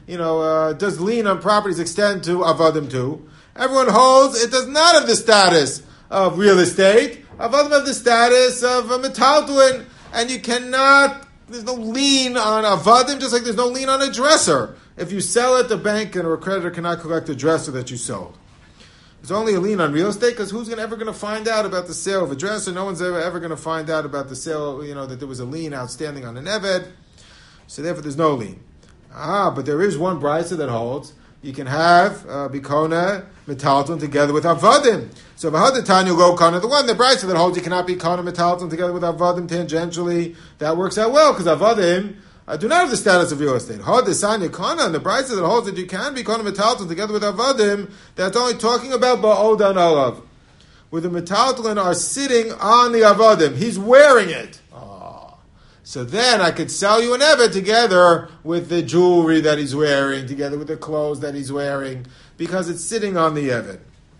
you know, uh, does lien on properties extend to avadim too? Everyone holds it does not have the status of real estate. Avadim have the status of a metaltalin, and you cannot, there's no lien on avadim, just like there's no lien on a dresser. If you sell it, the bank and or a creditor cannot collect the dresser that you sold. There's only a lien on real estate because who's gonna, ever going to find out about the sale of a dresser? No one's ever, ever going to find out about the sale, you know, that there was a lien outstanding on an eved. So therefore there's no lien. Ah, but there is one brisa that holds you can have uh, bikona metalton together with avadim. So v'hadatanya lo kana, the one the brisa that holds you cannot be kana metalton together with avadim tangentially. That works out well because avadim uh, do not have the status of real estate. Hadasanya kana, and the brisa that holds that you can be kana metalton together with avadim. That's only talking about ba'odan olav, where the metalton are sitting on the avadim. He's wearing it. So then I could sell you an eved together with the jewelry that he's wearing, together with the clothes that he's wearing, because it's sitting on the eved.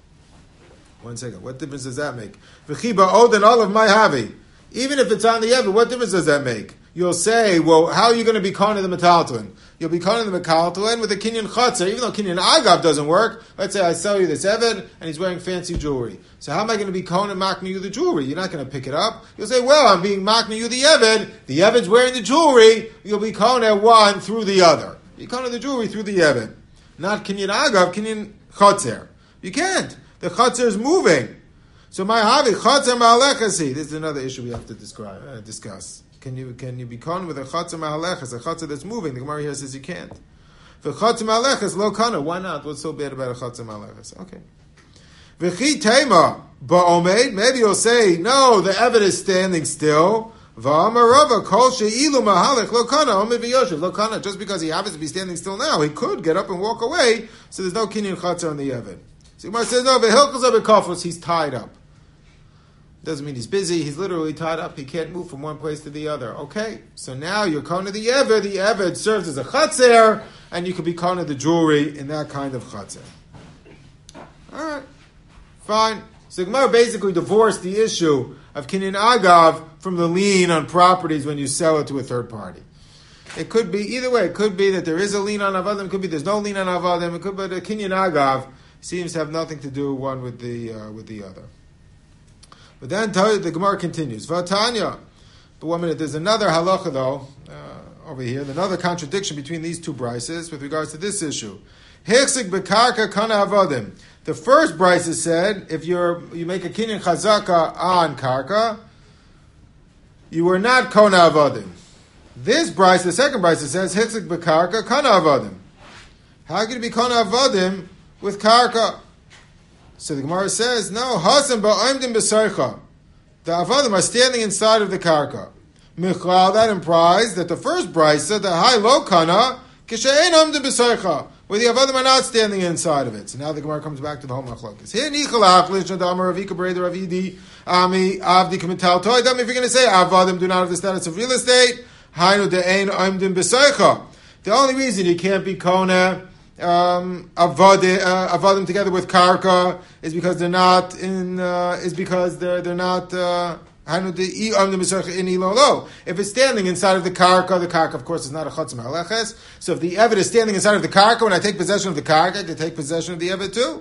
One second. What difference does that make? V'chiba oden all of my havi. Even if it's on the eved, what difference does that make? You'll say, well, how are you going to be kona the metaltalin? You'll be kona the metaltalin with a kinyan chatzar. Even though kinyan agav doesn't work, let's say I sell you this eved and he's wearing fancy jewelry. So how am I going to be kona makna you the jewelry? You're not going to pick it up. You'll say, well, I'm being makna you the eved. The eved's wearing the jewelry. You'll be kona one through the other. You kona the jewelry through the eved. Not kinyan agav, kinyan chatzar. You can't. The chatzar is moving. So my havi chatzar ma'alechasi. This is another issue we have to describe, uh, discuss. Can you can you be con with a chatzar ma'alechas, a chatzar that's moving? The Gemara here says you can't. For chatzar ma'alechas lo kana, why not? What's so bad about a chatzar ma'alechas? Okay. V'chi tema ba'omed. Maybe you'll say no. The eved is standing still. Va'amarava kol she'ilu mahalech lo kana omed v'yoshev lo kana. Just because he happens to be standing still now, he could get up and walk away. So there's no kinyan chatzar on the eved. So Gemara says no. V'hilchos abekafos. He's tied up. Doesn't mean he's busy. He's literally tied up. He can't move from one place to the other. Okay, so now you're kona the eved. The eved serves as a chatzar, and you could be kona the jewelry in that kind of chatzar. All right, fine. So the Gemara basically divorced the issue of kinyan agav from the lien on properties when you sell it to a third party. It could be either way. It could be that there is a lien on avadim. It could be there's no lien on avadim. It could be that kinyan agav seems to have nothing to do one with the uh, with the other. But then the Gemara continues. Vatanya. But one minute, there's another halacha though, uh, over here, another contradiction between these two brises with regards to this issue. Hechsik bekarka kana avadim. The first brisa said, if you're you make a kinyan chazaka on karka, you are not kona avadim. This brisa, the second brisa says, hechsik bekarka kana avadim. How can it be kona avadim with karka? So the Gemara says, no, Hasan ba'amdim b'saycha. The avadim are standing inside of the karka. Michlal, that implies that the first brisa, the high low kana, kishayin amdim b'saycha, where the avadim are not standing inside of it. So now the Gemara comes back to the whole machlokes. Here nichalach lishnadamar ravika breder ravidi ami avdi kamital toy. If you're going to say avadim do not have the status of real estate, hainu de'ein amdim b'saycha. The only reason you can't be kona Um, avadim, uh, avadim together with karka is because they're not in. Uh, is because they're they're not. Uh, if it's standing inside of the karka, the karka, of course, is not a chatzar ma'aleches. So if the eved is standing inside of the karka, when I take possession of the karka, I can take possession of the eved too.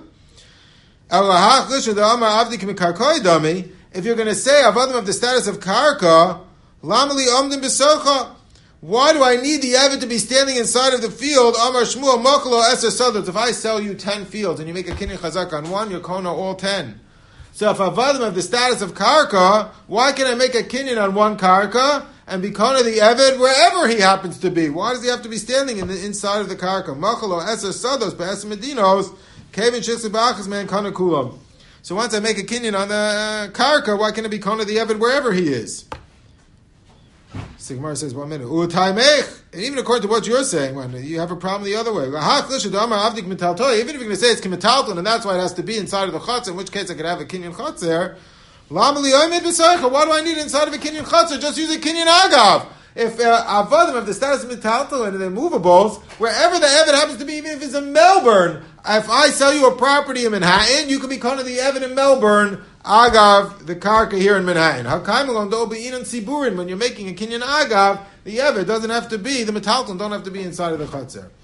If you're going to say avadim have the status of karka, lamali omdim b'socha. Why do I need the eved to be standing inside of the field? Amar Shmuel Moklo Eser Sadot. If I sell you ten fields and you make a kinyan chazak on one, you're kona all ten. So if avadim have the status of karka, why can I make a kinyan on one karka and be kona the eved wherever he happens to be? Why does he have to be standing in the inside of the karka? Moklo Eser Sados Be'eser Medinos Kevin Shitzi Ba'achas Man Kona Kulam. So once I make a kinyan on the uh, karka, why can I be kona the eved wherever he is? Sigmar says, one minute. And even according to what you're saying, when you have a problem the other way. Even if you're going to say it's kimetalton, and that's why it has to be inside of the chutz, in which case I could have a kinyan chutz there. Why do I need it inside of a kinyan chutz? Just use a kinyan agav. If uh, avadim have the status of metalton and they're movables, wherever the eved happens to be, even if it's in Melbourne, if I sell you a property in Manhattan, you can be kind of the eved in Melbourne, agav, the karka here in Manhattan. When you're making a kinyan agav, the eved doesn't have to be, the metalton don't have to be inside of the chatzar.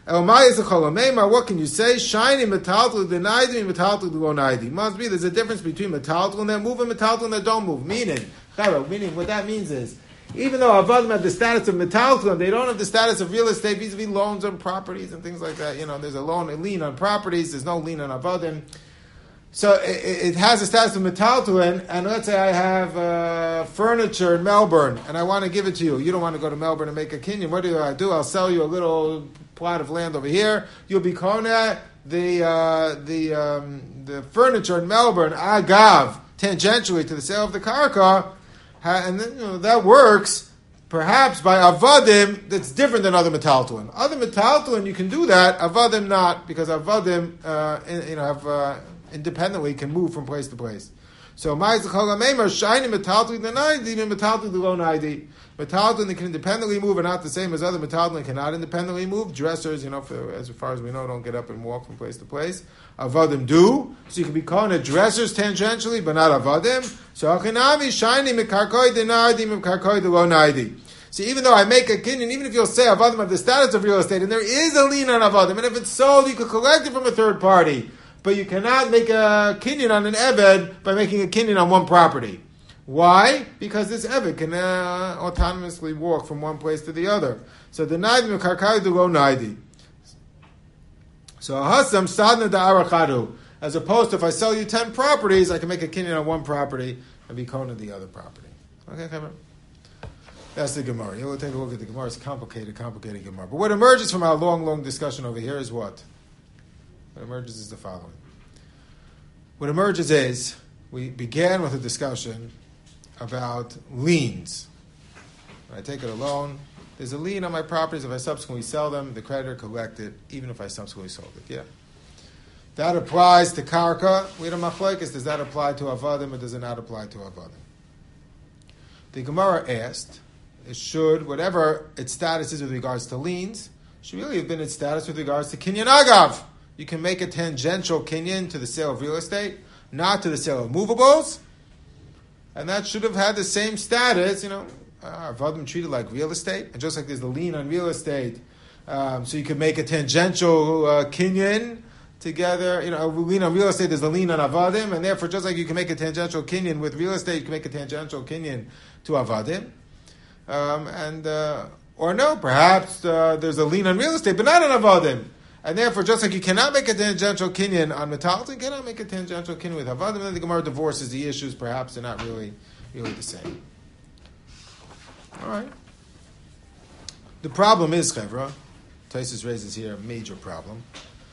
What can you say? Shiny metaltal denaidi, metaltal delonaidi. Must be there's a difference between metaltal and that move and metaltal and that don't move. Meaning, meaning what that means is, even though Avadim have the status of metaltal, they don't have the status of real estate vis-a-vis loans on properties and things like that. You know, there's a loan, a lien on properties. There's no lien on Avadim. So it, it has a status of metaltal, and let's say I have uh, furniture in Melbourne, and I want to give it to you. You don't want to go to Melbourne and make a kinyan. What do I do? I'll sell you a little plot of land over here. You'll be kona the uh, the um, the furniture in Melbourne agav tangentially to the sale of the karka, and then, you know, that works perhaps by avadim that's different than other metaltalin. Other metaltalin you can do that. Avadim not, because avadim uh, you know have uh, independently can move from place to place. So shiny metaltalin denaidi metaltalin delonaidi. Metaltalin they can independently move, and not the same as other metaltalin cannot independently move. Dressers, you know, for, as far as we know, don't get up and walk from place to place. Avadim do, so you can be calling it dressers tangentially, but not avadim. So achinami shiny mekarkoi denaidi mekarkoi delonaidi. So even though I make a kinyan, even if you'll say avadim have the status of real estate, and there is a lien on avadim, and if it's sold, you could collect it from a third party. But you cannot make a kinyan on an eved by making a kinyan on one property. Why? Because this eved can uh, autonomously walk from one place to the other. So the naidi mekarkai do go naidi. So hasam sadna da'arachadu. As opposed to if I sell you ten properties, I can make a kinyan on one property and be kona the other property. Okay, come on. That's the Gemara. You'll take a look at the Gemara. It's complicated, complicated Gemara. But what emerges from our long, long discussion over here is what? What emerges is the following. What emerges is, we began with a discussion about liens. When I take it a loan, there's a lien on my properties. If I subsequently sell them, the creditor collect it, even if I subsequently sold it. Yeah. That applies to karka. We had a machlokes. Does that apply to avadim or does it not apply to avadim? The Gemara asked, it should, whatever its status is with regards to liens, should really have been its status with regards to kinyan agav. You can make a tangential kinyan to the sale of real estate, not to the sale of movables, and that should have had the same status, you know, uh, avadim treated like real estate, and just like there's the lien on real estate, um, so you could make a tangential uh, kinyan together, you know, a lien on real estate, there's a lien on avadim, and therefore just like you can make a tangential kinyan with real estate, you can make a tangential kinyan to avadim, um, and, uh, or no, perhaps uh, there's a lien on real estate, but not on avadim. And therefore, just like you cannot make a tangential kinyan on metaltal, you cannot make a tangential kinyan with avadim. Then the Gemara divorces the issues. Perhaps they're not really, really the same. All right. The problem is, Chevra, Taisus raises here a major problem,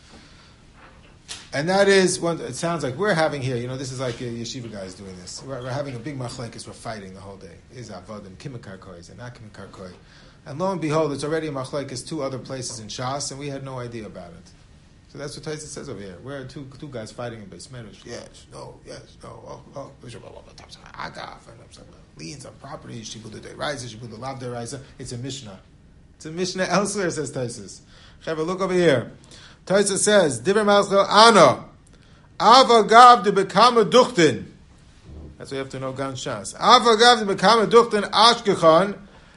and that is one. It sounds like we're having here. You know, this is like a yeshiva guys doing this. We're, we're having a big machlekes. We're fighting the whole day. Is avadim kimekarkoi? Is it not kimekarkoi? And lo and behold, it's already a machlekes two other places in Shas, and we had no idea about it. So that's what Taisus says over here. We're two two guys fighting in Beis Medrash. Yes, no, yes, no, oh, oh. Agav, liens on properties, shibud deiraisa, shibud lav deiraisa. It's a Mishnah. It's a Mishnah elsewhere, says Taisus. Chevra, look over here. Taisus says, Divrei Malchel Ana, Avagav de Bekama Duchtin. That's what you have to know, Gan Shas. Avagav de Bekama Duchtin Ashkechan.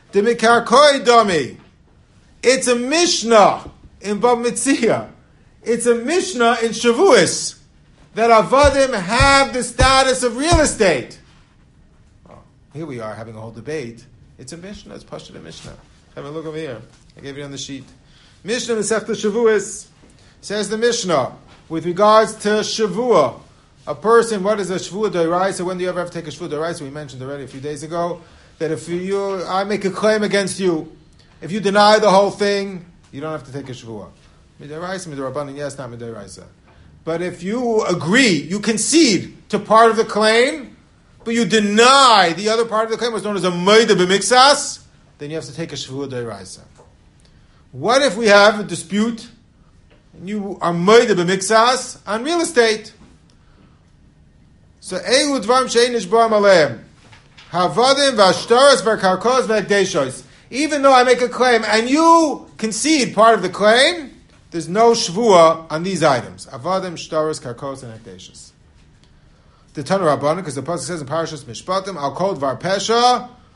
It's a Mishnah in Bava Metzia. It's a Mishnah in Shavuos that avadim have the status of real estate. Oh, here we are having a whole debate. It's a Mishnah. It's Pashut a Mishnah. Have a look over here. I gave it on the sheet. Mishnah Masechta Shavuos says the Mishnah with regards to Shavua. A person, what is a Shavua D'oraisa? When do you ever have to take a Shavua D'oraisa? We mentioned already a few days ago. That if you, I make a claim against you, if you deny the whole thing, you don't have to take a shvuah. Midaraisa, midarabanan, yes, not midaraisa. But if you agree, you concede to part of the claim, but you deny the other part of the claim, what's known as a meida b'mixas, then you have to take a shvuah d'oraisa. What if we have a dispute, and you are meida b'mixas on real estate? So, elu dvarim she'ein nishba'am aleim. Havadim v'ashtaros v'karkos v'ekdeshos. Even though I make a claim and you concede part of the claim, there's no shvuah on these items. Havadim, shtaros, karkos, and ekdeshos. The Tanu Rabbanan, because the pasuk says in Parashas Mishpatim, Al kol dvar pesha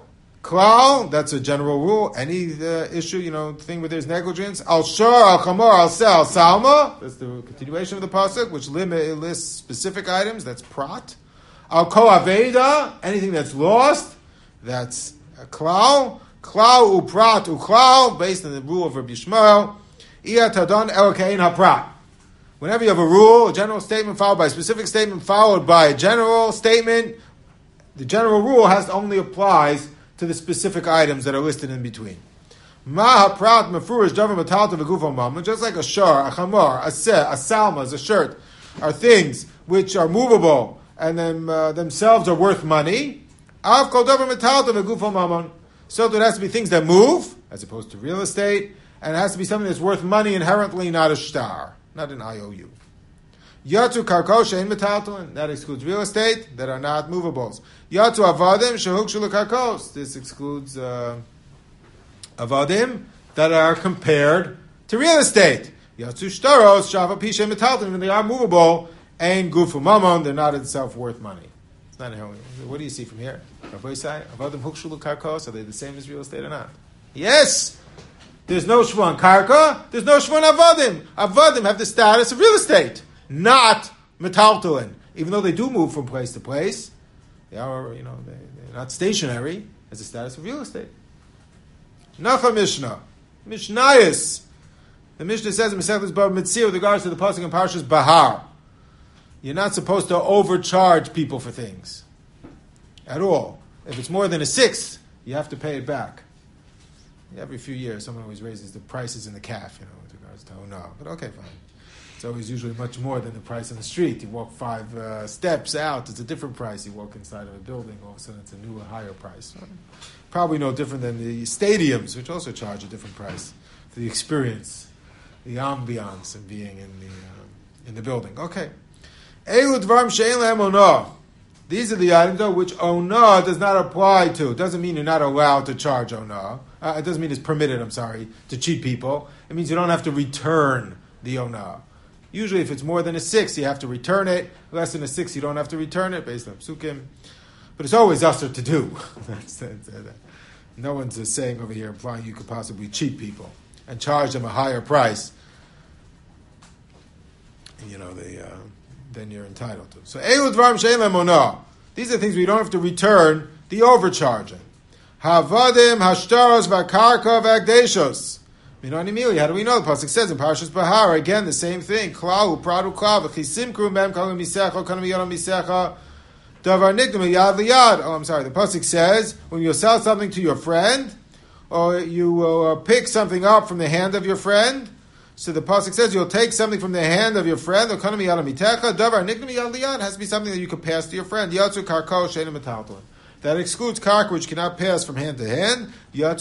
Klal, that's a general rule. Any uh, issue, you know, thing where there's negligence. Al shor, al chamor, al sel, al salma. That's the continuation of the pasuk, which limit, lists specific items. That's prat. Al ko aveda, anything that's lost. That's a klal. Klal uprat uklal, based on the rule of Rabbi Yishmael. Iya tadon el kein haprat. Whenever you have a rule, a general statement followed by a specific statement followed by a general statement, the general rule has to only applies to the specific items that are listed in between. Ma haprat mefurish davar metalta v'gufo mamon, just like a shar, a chamor, a seh, a salma, a shirt, are things which are movable and them, uh, themselves are worth money. Av kol davar metalta v'gufo mamon. So there has to be things that move, as opposed to real estate, and it has to be something that's worth money inherently, not a shtar, not an I O U. Yatsu karko shein metaltalin, that excludes real estate that are not movables. Yatsu avadim shehukshu lekarkos, this excludes uh, avadim that are compared to real estate. Yatsu shtaros shava pi shein metaltalin, when they are movable, ein gufu mamon, they're not itself worth money. It's not inherently. What do you see from here? Avadim hukshu lekarkos, are they the same as real estate or not? Yes. There's no shvan karka, there's no shvan avadim. Avadim have the status of real estate, not metaltalin. Even though they do move from place to place, they are, you know, they, they're not stationary as the status of real estate. Nacha Mishnah. Mishnayis. The Mishnah says in Masechtas Bava Metzia with regards to the pasuk in Parshas Bahar. You're not supposed to overcharge people for things. At all. If it's more than a sixth, you have to pay it back. Every few years, someone always raises the prices in the calf, you know, with regards to oh no. But okay, fine. It's always usually much more than the price on the street. You walk five uh, steps out, it's a different price. You walk inside of a building, all of a sudden it's a newer, higher price. Probably no different than the stadiums, which also charge a different price for the experience, the ambiance of being in the uh, in the building. Okay. Elu dvarim she'en lehem onah. These are the items, though, which onah does not apply to. It doesn't mean you're not allowed to charge onah. Uh, it doesn't mean it's permitted, I'm sorry, to cheat people. It means you don't have to return the onah. Usually if it's more than a six, you have to return it. Less than a six, you don't have to return it, based on psukim. But it's always usher to do. that's, that's, uh, no one's uh, saying over here, implying you could possibly cheat people and charge them a higher price. You know, they... Uh, than you're entitled to. So, Elu dvarim she'en lehem onah. These are things we don't have to return the overcharging. Havadim, hashtaros, vakarka, vagdeshos. Minani mili. How do we know? The pasuk says in Parshas Bahar again the same thing. Klau pradu klav v'chisimkru mem kalim misecha kalim yadam misecha davar nikdum yad liyad. Oh, I'm sorry. The pasuk says when you sell something to your friend, or you will uh, pick something up from the hand of your friend. So the pasuk says you'll take something from the hand of your friend. Has to be something that you can pass to your friend. That excludes karka, which cannot pass from hand to hand. That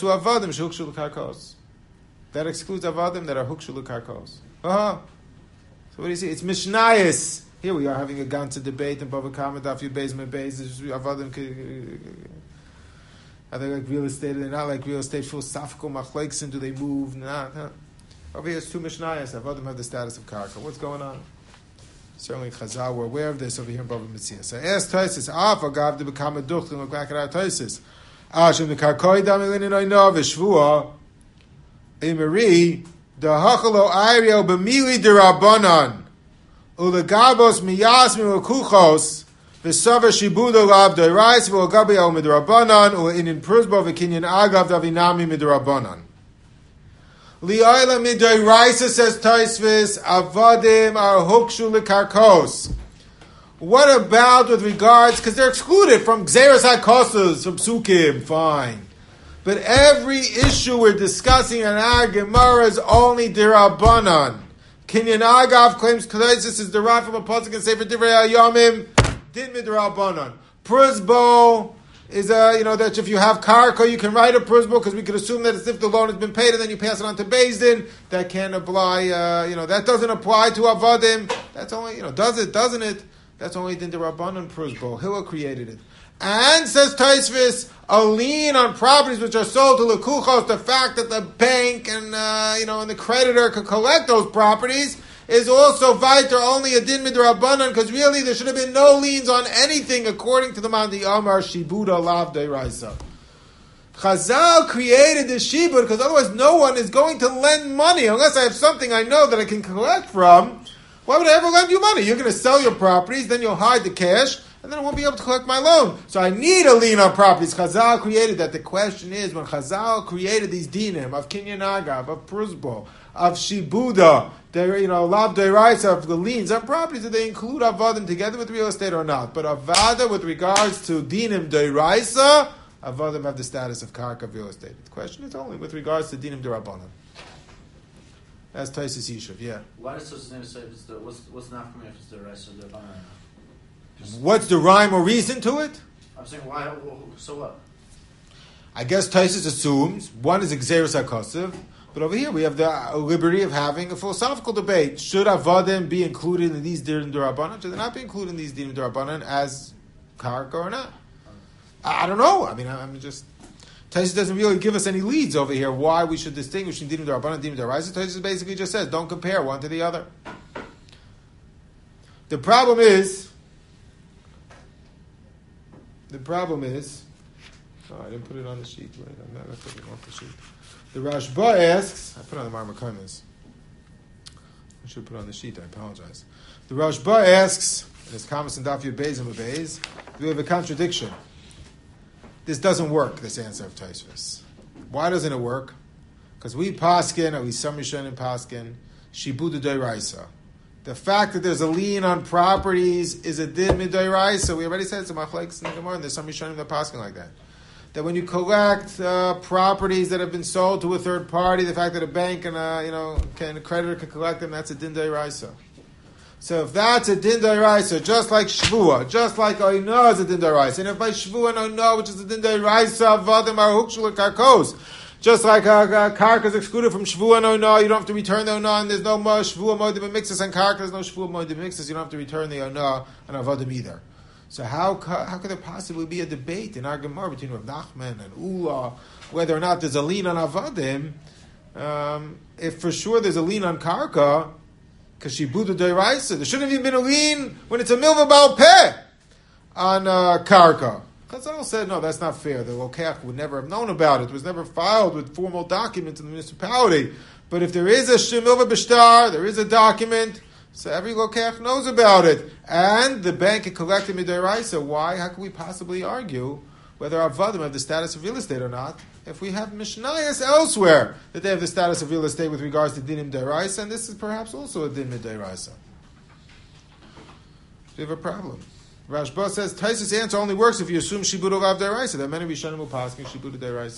excludes avadim that are hukshu l'karkos. Uh-huh. So what do you see? It's mishnayis. Here we are having a ganze debate in Bava Kama Daf Yud Beis Mem Beis. Avadim. Are they like real estate? Are they not like real estate? Philosophical machlekes, and do they move? Not. Huh? Over here, it's two Mishnayos. Avadim have the status of karka. What's going on? Certainly, Chazal, we're aware of this over here in Bava Metzia. So, ask Taisis, Af agav de bekam aduch to look back at our Taisis. Ashim the karkoi damilin in oino v'shvua imeri dahachalo airio b'mili derabanan ulegabos miyas milukuchos v'sava shibudo lav doirais v'ogabi el midrabanan u'inin pruzbo v'kinyan agav davinami midrabanan. Li'ayla midoiraisa, says Taisvis, avadim are hukshu lekarkos. What about with regards, because they're excluded from Gzeras HaKosas, from Psukim, fine. But every issue we're discussing in our Gemara is only Dirabanan. Kinyan Agav claims Taisvis is derived from a pasuk and Sefer Divrei HaYomim, Din Midrabanan. Pruzbo is a, you know, that if you have karka, you can write a pruzbul, because we could assume that it's if the loan has been paid and then you pass it on to Beis Din. That can't apply, uh, you know, that doesn't apply to avadim. That's only, you know, does it, doesn't it? That's only din derabanan pruzbul. Hillel created it. And, says Taisvis, a lien on properties which are sold to lekuchos, the fact that the bank and, uh, you know, and the creditor could collect those properties, is also viter only a din midrabanan, because really there should have been no liens on anything according to the Mandi Amar Shibuda Lav Deiraisa. Chazal created the shibud because otherwise no one is going to lend money unless I have something I know that I can collect from. Why would I ever lend you money? You're going to sell your properties, then you'll hide the cash, and then I won't be able to collect my loan. So I need a lien on properties. Chazal created that. The question is, when Chazal created these dinim of kinyan agav, of prusbo, of shibuda, the, you know, lav deiraisa, of the liens on properties, do they include avadim together with real estate or not? But avada, with regards to dinim deiraisa, avadim have the status of karka real estate. The question is only with regards to dinim derabanan. That's Taisus Yishuv, yeah. Why does Taisus never say if it's the, what's, what's not for me if it's the rice or the banana? What's the rhyme or reason to it? I'm saying, why, so what? I guess Taisus assumes one is Xeris HaKosiv, but over here we have the liberty of having a philosophical debate. Should Avadim be included in these Dinim D'Rabbanan? Should they not be included in these Dinim D'Rabbanan as Karka or not? I, I don't know. I mean, I'm just... Taisus doesn't really give us any leads over here why we should distinguish in Dinim D'Rabbanan and Dinim D'Oraisa. Taisus basically just says, don't compare one to the other. The problem is... The problem is... Oh, I didn't put it on the sheet. Right? I'm not putting it on the sheet. The Rashba asks... I put it on the Marmakomis. I should put it on the sheet. I apologize. The Rashba asks, in his comments in Daf Yud Beis and Beis, do we have a contradiction? This doesn't work, this answer of Taisus. Why doesn't it work? Because we paskin, at least some Rishonim paskin, shibuda deiraisa. The fact that there's a lien on properties is a din midoiraisa. We already said it's a machlekes in the Gemara, and there's some Rishonim that paskin like that. That when you collect uh, properties that have been sold to a third party, the fact that a bank and a, you know, can, a creditor can collect them, that's a din deiraisa. So if that's a din d'oraisa, just like shvua, just like oina is a din d'oraisa, and if by shvua and oina, which is a din d'oraisa, avadim are hukshul karkos, just like a, a karka is excluded from shvua and oina, you don't have to return the oina, and there's no more shvua moedim mixes and karka, there's no shvua moedim mixes, you don't have to return the oina and avadim either. So how how could there possibly be a debate in our Gemara between Rav Nachman and Ula whether or not there's a lien on avadim? Um, if for sure there's a lien on karka, because shibuda deiraisa, there shouldn't have even been a lien when it's a milva bal peh on uh, karka. Chazal said, no, that's not fair. The lokech would never have known about it. It was never filed with formal documents in the municipality. But if there is a shemilva b'shtar, there is a document, so every lokech knows about it. And the bank had collected mideiraisa. Why? How can we possibly argue whether avadim have the status of real estate or not, if we have mishnayos elsewhere that they have the status of real estate with regards to dinim deiraisa, and this is perhaps also a din mideiraisa. We have a problem. Rashba says Taisus' answer only works if you assume shibuda of deiraisa. There are many rishonim who paskin shibuda deiraisa.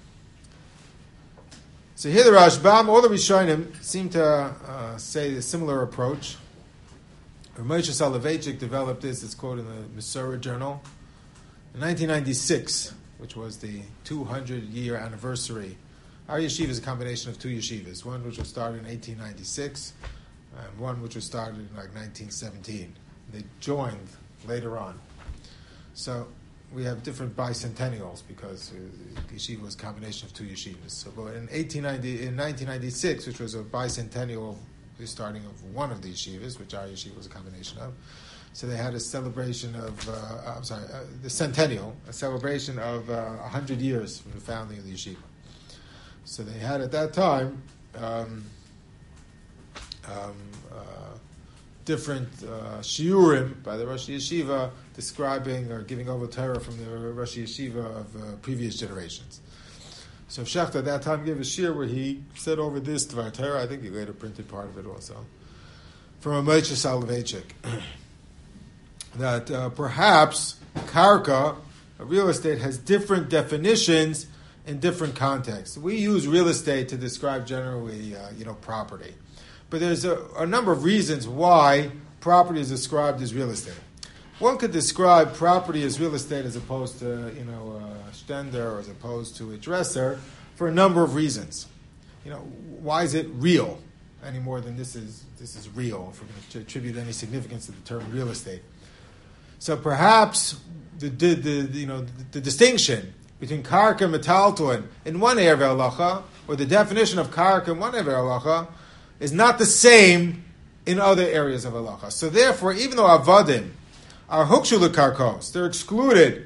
So here the Rashbam, all the rishonim seem to uh, say a similar approach. Moshe Soloveitchik developed this. It's quoted in the Mesorah Journal. In nineteen ninety-six, which was the two hundred year anniversary, our yeshiva is a combination of two yeshivas. One which was started in eighteen ninety-six, and one which was started in like nineteen seventeen. They joined later on. So we have different bicentennials because uh, yeshiva was a combination of two yeshivas. So but in eighteen ninety, in nineteen ninety-six, which was a bicentennial, the starting of one of the yeshivas, which our yeshiva was a combination of. So they had a celebration of, uh, I'm sorry, uh, the centennial, a celebration of uh, one hundred years from the founding of the yeshiva. So they had at that time um, um, uh, different uh, shiurim by the Rosh Yeshiva describing or giving over Torah from the Rosh Yeshiva of uh, previous generations. So Shechter at that time gave a shiur where he said over this Dvar Torah. I think he later printed part of it also, from a Moshe Soloveitchik. That uh, perhaps karka, real estate, has different definitions in different contexts. We use real estate to describe generally, uh, you know, property. But there's a, a number of reasons why property is described as real estate. One could describe property as real estate as opposed to, you know, a stender or as opposed to a dresser for a number of reasons. You know, why is it real any more than this is this is real, if we're going to attribute any significance to the term real estate? So perhaps the, the, the you know the, the distinction between karka and metalton in one area of halacha, or the definition of karka in one area of halacha, is not the same in other areas of halacha. So therefore, even though avadim are hukshul karkos, they're excluded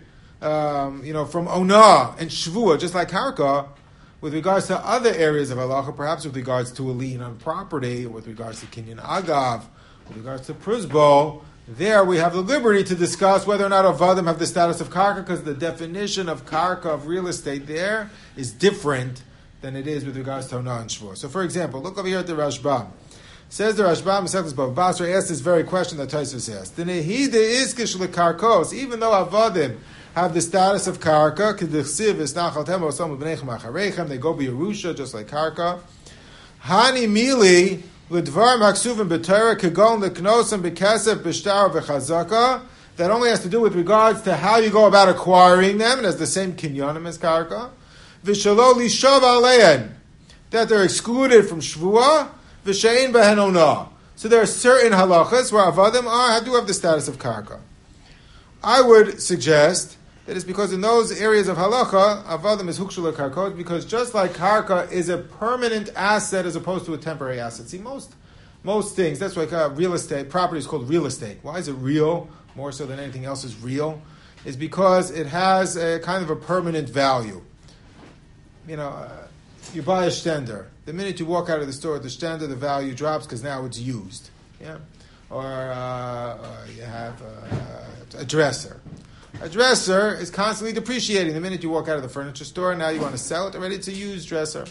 um, you know, from Ona and Shvua, just like Karka, with regards to other areas of halacha, perhaps with regards to a lien on property, with regards to Kinyan Agav, with regards to Pruzbo, there we have the liberty to discuss whether or not Avadim have the status of Karka, because the definition of Karka, of real estate there, is different than it is with regards to Ona and Shvua. So, for example, look over here at the Rashbam. Says the Rashbam, Mesechus Bava Basra, asked this very question that Tosfos asked. The Nehide Iskish Lekarkos, even though Avadim have the status of Karka, K'dichsiv Isnachal Temo Som B'nechem Acharechem, they go be Yerusha, just like Karka. Hani Mili, L'dvar Maksuvim B'Torah, Kegon L'knosam B'Kesef B'Shtar V'Chazaka, that only has to do with regards to how you go about acquiring them, and has the same kinyanim as Karka. V'Shalo Lishav Alein, that they're excluded from Shvua, V'Shein B'Hen Onah. So there are certain halachas where Avadim are, do have the status of Karka. I would suggest that it's because in those areas of halacha, Avadim is hukshul karkot, because just like karka is a permanent asset as opposed to a temporary asset. See, most most things, that's why uh, real estate, property is called real estate. Why is it real, more so than anything else is real? Is because it has a kind of a permanent value. You know, uh, you buy a stender. The minute you walk out of the store, the stender, the value drops because now it's used. Yeah? Or uh, uh, you have uh, a dresser. A dresser is constantly depreciating. The minute you walk out of the furniture store, now you want to sell it already. It's a used dresser.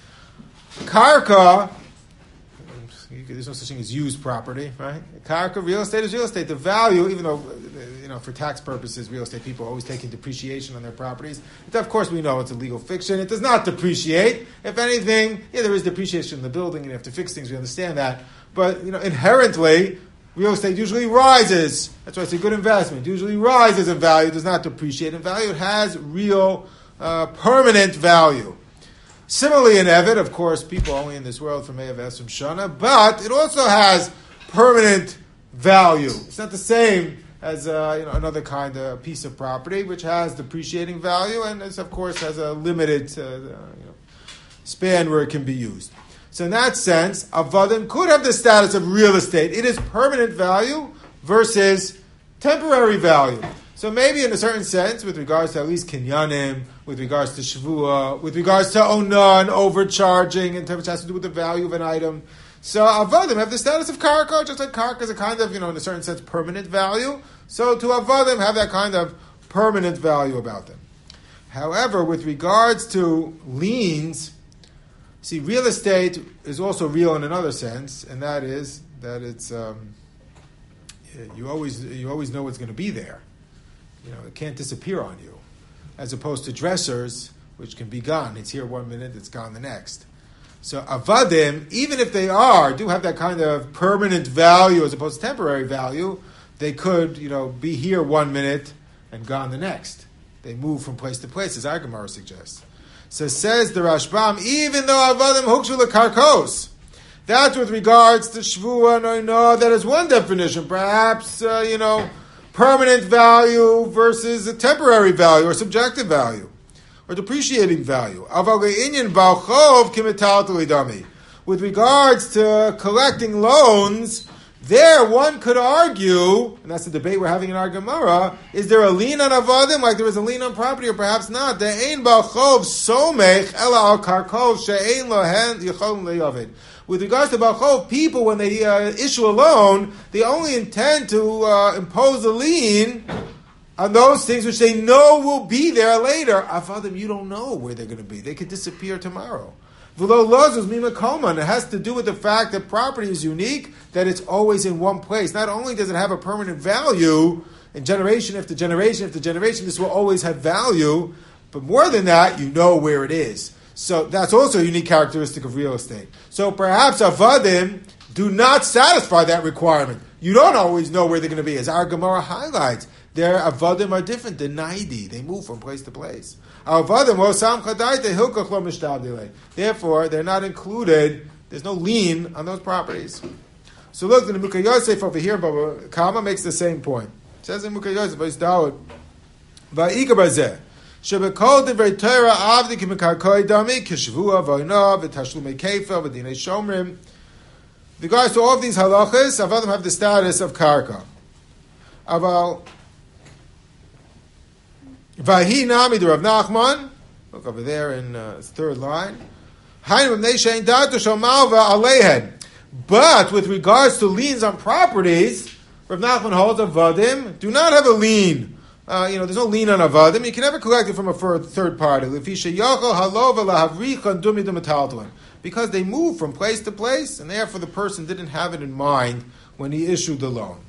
Karka, there's no such thing as used property, right? Karka, real estate is real estate. The value, even though, you know, for tax purposes, real estate people are always taking depreciation on their properties. But of course, we know it's a legal fiction. It does not depreciate. If anything, yeah, there is depreciation in the building, and you have to fix things. We understand that. But, you know, inherently, real estate usually rises. That's why it's a good investment. Usually rises in value, does not depreciate in value. It has real, uh, permanent value. Similarly, in Eved, of course, people only in this world from Ev Esrim Shana, but it also has permanent value. It's not the same as uh, you know, another kind of piece of property, which has depreciating value, and it, of course, has a limited uh, uh, you know, span where it can be used. So in that sense, Avadim could have the status of real estate. It is permanent value versus temporary value. So maybe in a certain sense, with regards to at least kinyanim, with regards to shvua, with regards to onan, overcharging, and which has to do with the value of an item. So Avadim have the status of karka, just like karka is a kind of, you know, in a certain sense, permanent value. So to Avadim have that kind of permanent value about them. However, with regards to liens, see, real estate is also real in another sense, and that is that it's um, you always you always know what's going to be there. You know, it can't disappear on you, as opposed to dressers, which can be gone. It's here one minute, it's gone the next. So avadim, even if they are do have that kind of permanent value as opposed to temporary value, they could, you know, be here one minute and gone the next. They move from place to place, as our Gemara suggests. So says the Rashbam, even though avadim hukshu lekarkos, that's with regards to shvua no no. That is one definition. Perhaps uh, you know, permanent value versus a temporary value or subjective value or depreciating value. With regards to collecting loans, there one could argue, and that's the debate we're having in our Gemara, is there a lien on avadim like there is a lien on property, or perhaps not? With regards to Balchov, people, when they uh, issue a loan, they only intend to uh, impose a lien on those things which they know will be there later. Avadim, you don't know where they're going to be. They could disappear tomorrow. It has to do with the fact that property is unique, that it's always in one place. Not only does it have a permanent value, in generation after generation after generation, this will always have value, but more than that, you know where it is. So that's also a unique characteristic of real estate. So perhaps avadim do not satisfy that requirement. You don't always know where they're going to be. As our Gemara highlights, their avadim are different than naidi. They move from place to place. Therefore, they're not included. There's no lien on those properties. So look, the Mukha Yosef over here, Baba Kama makes the same point. It says in Mukha Yosef, Vayis Daud, Va'ika Bazeh, Shebekol Divrei Torah Avdi K'Mekarkoi Dami K'Shvua V'Oina V'Tashlumei Kefer V'Dinei Shomrim. With regards to all of these halachas, avadim have the status of karka. Aval Vahi nami de Rav Nachman. Look over there in uh, third line. But with regards to liens on properties, Rav Nachman holds avadim do not have a lien. Uh, you know, there's no lien on avadim. You can never collect it from a third party. Because they move from place to place, and therefore the person didn't have it in mind when he issued the loan.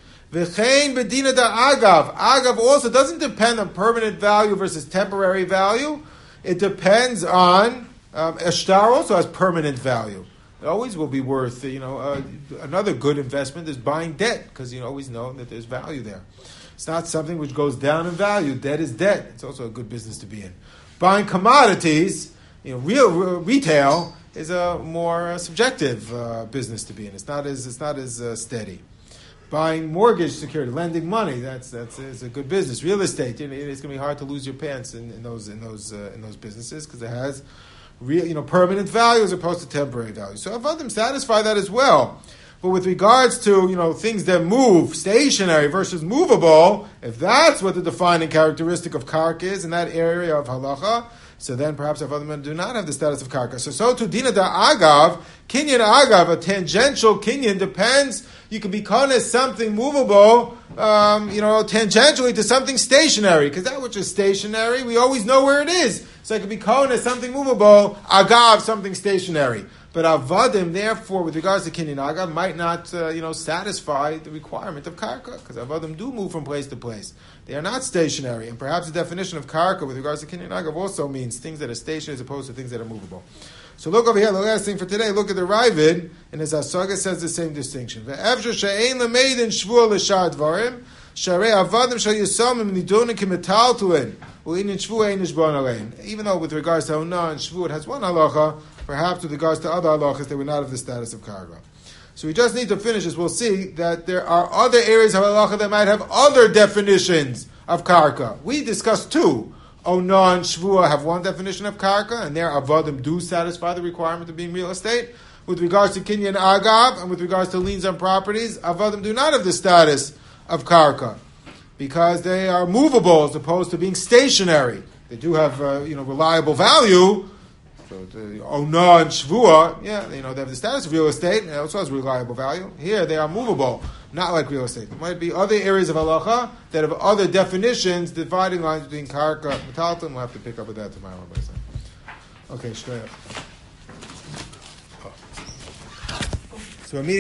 V'chein bedina da agav. Agav also doesn't depend on permanent value versus temporary value. It depends on um, Eshtar also has permanent value. It always will be worth, you know, uh, another good investment is buying debt, because you always know that there's value there. It's not something which goes down in value. Debt is debt. It's also a good business to be in. Buying commodities, you know, real, real retail is a more uh, subjective uh, business to be in. It's not as it's not as uh, steady. Buying mortgage security, lending money, that's that's is a good business. Real estate, you know, it's going to be hard to lose your pants in, in those in those uh, in those businesses because it has real, you know, permanent value as opposed to temporary value. So avadim satisfy that as well. But with regards to, you know, things that move, stationary versus movable, if that's what the defining characteristic of karka is in that area of halacha, so then perhaps avadim do not have the status of karka. So so to dina da agav, kinyan agav, a tangential kinyan depends. You can be kones something movable, um, you know, tangentially to something stationary, because that which is stationary, we always know where it is. So it could be kones something movable, agav something stationary. But avadim, therefore, with regards to kinyan agav, might not, uh, you know, satisfy the requirement of karka, because avadim do move from place to place. They are not stationary, and perhaps the definition of karka with regards to kinyan agav also means things that are stationary as opposed to things that are movable. So look over here, the last thing for today, look at the Ravid, and his Asaga says the same distinction. Ve'evshar she'ein lemeidin shvua l'shar dvarim, sharei avadim shal yisamim nidonin k'metaltuin, u'inin shvua ein nishbon alein. Even though with regards to Onah and Shvua it has one halacha, perhaps with regards to other halachas they were not of the status of karka. So we just need to finish this. We'll see that there are other areas of halacha that might have other definitions of karka. We discussed two. Onah and Shvua have one definition of karka, and their avadim do satisfy the requirement of being real estate. With regards to kinyan agav, and with regards to liens on properties, avadim do not have the status of karka, because they are movable as opposed to being stationary. They do have, uh, you know, reliable value. So the Onah and Shvua, yeah, you know, they have the status of real estate, and it also has reliable value. Here, they are movable, not like real estate. There might be other areas of halacha that have other definitions, dividing lines between karka and metalton. We'll have to pick up with that tomorrow. Okay, straight up. So immediately.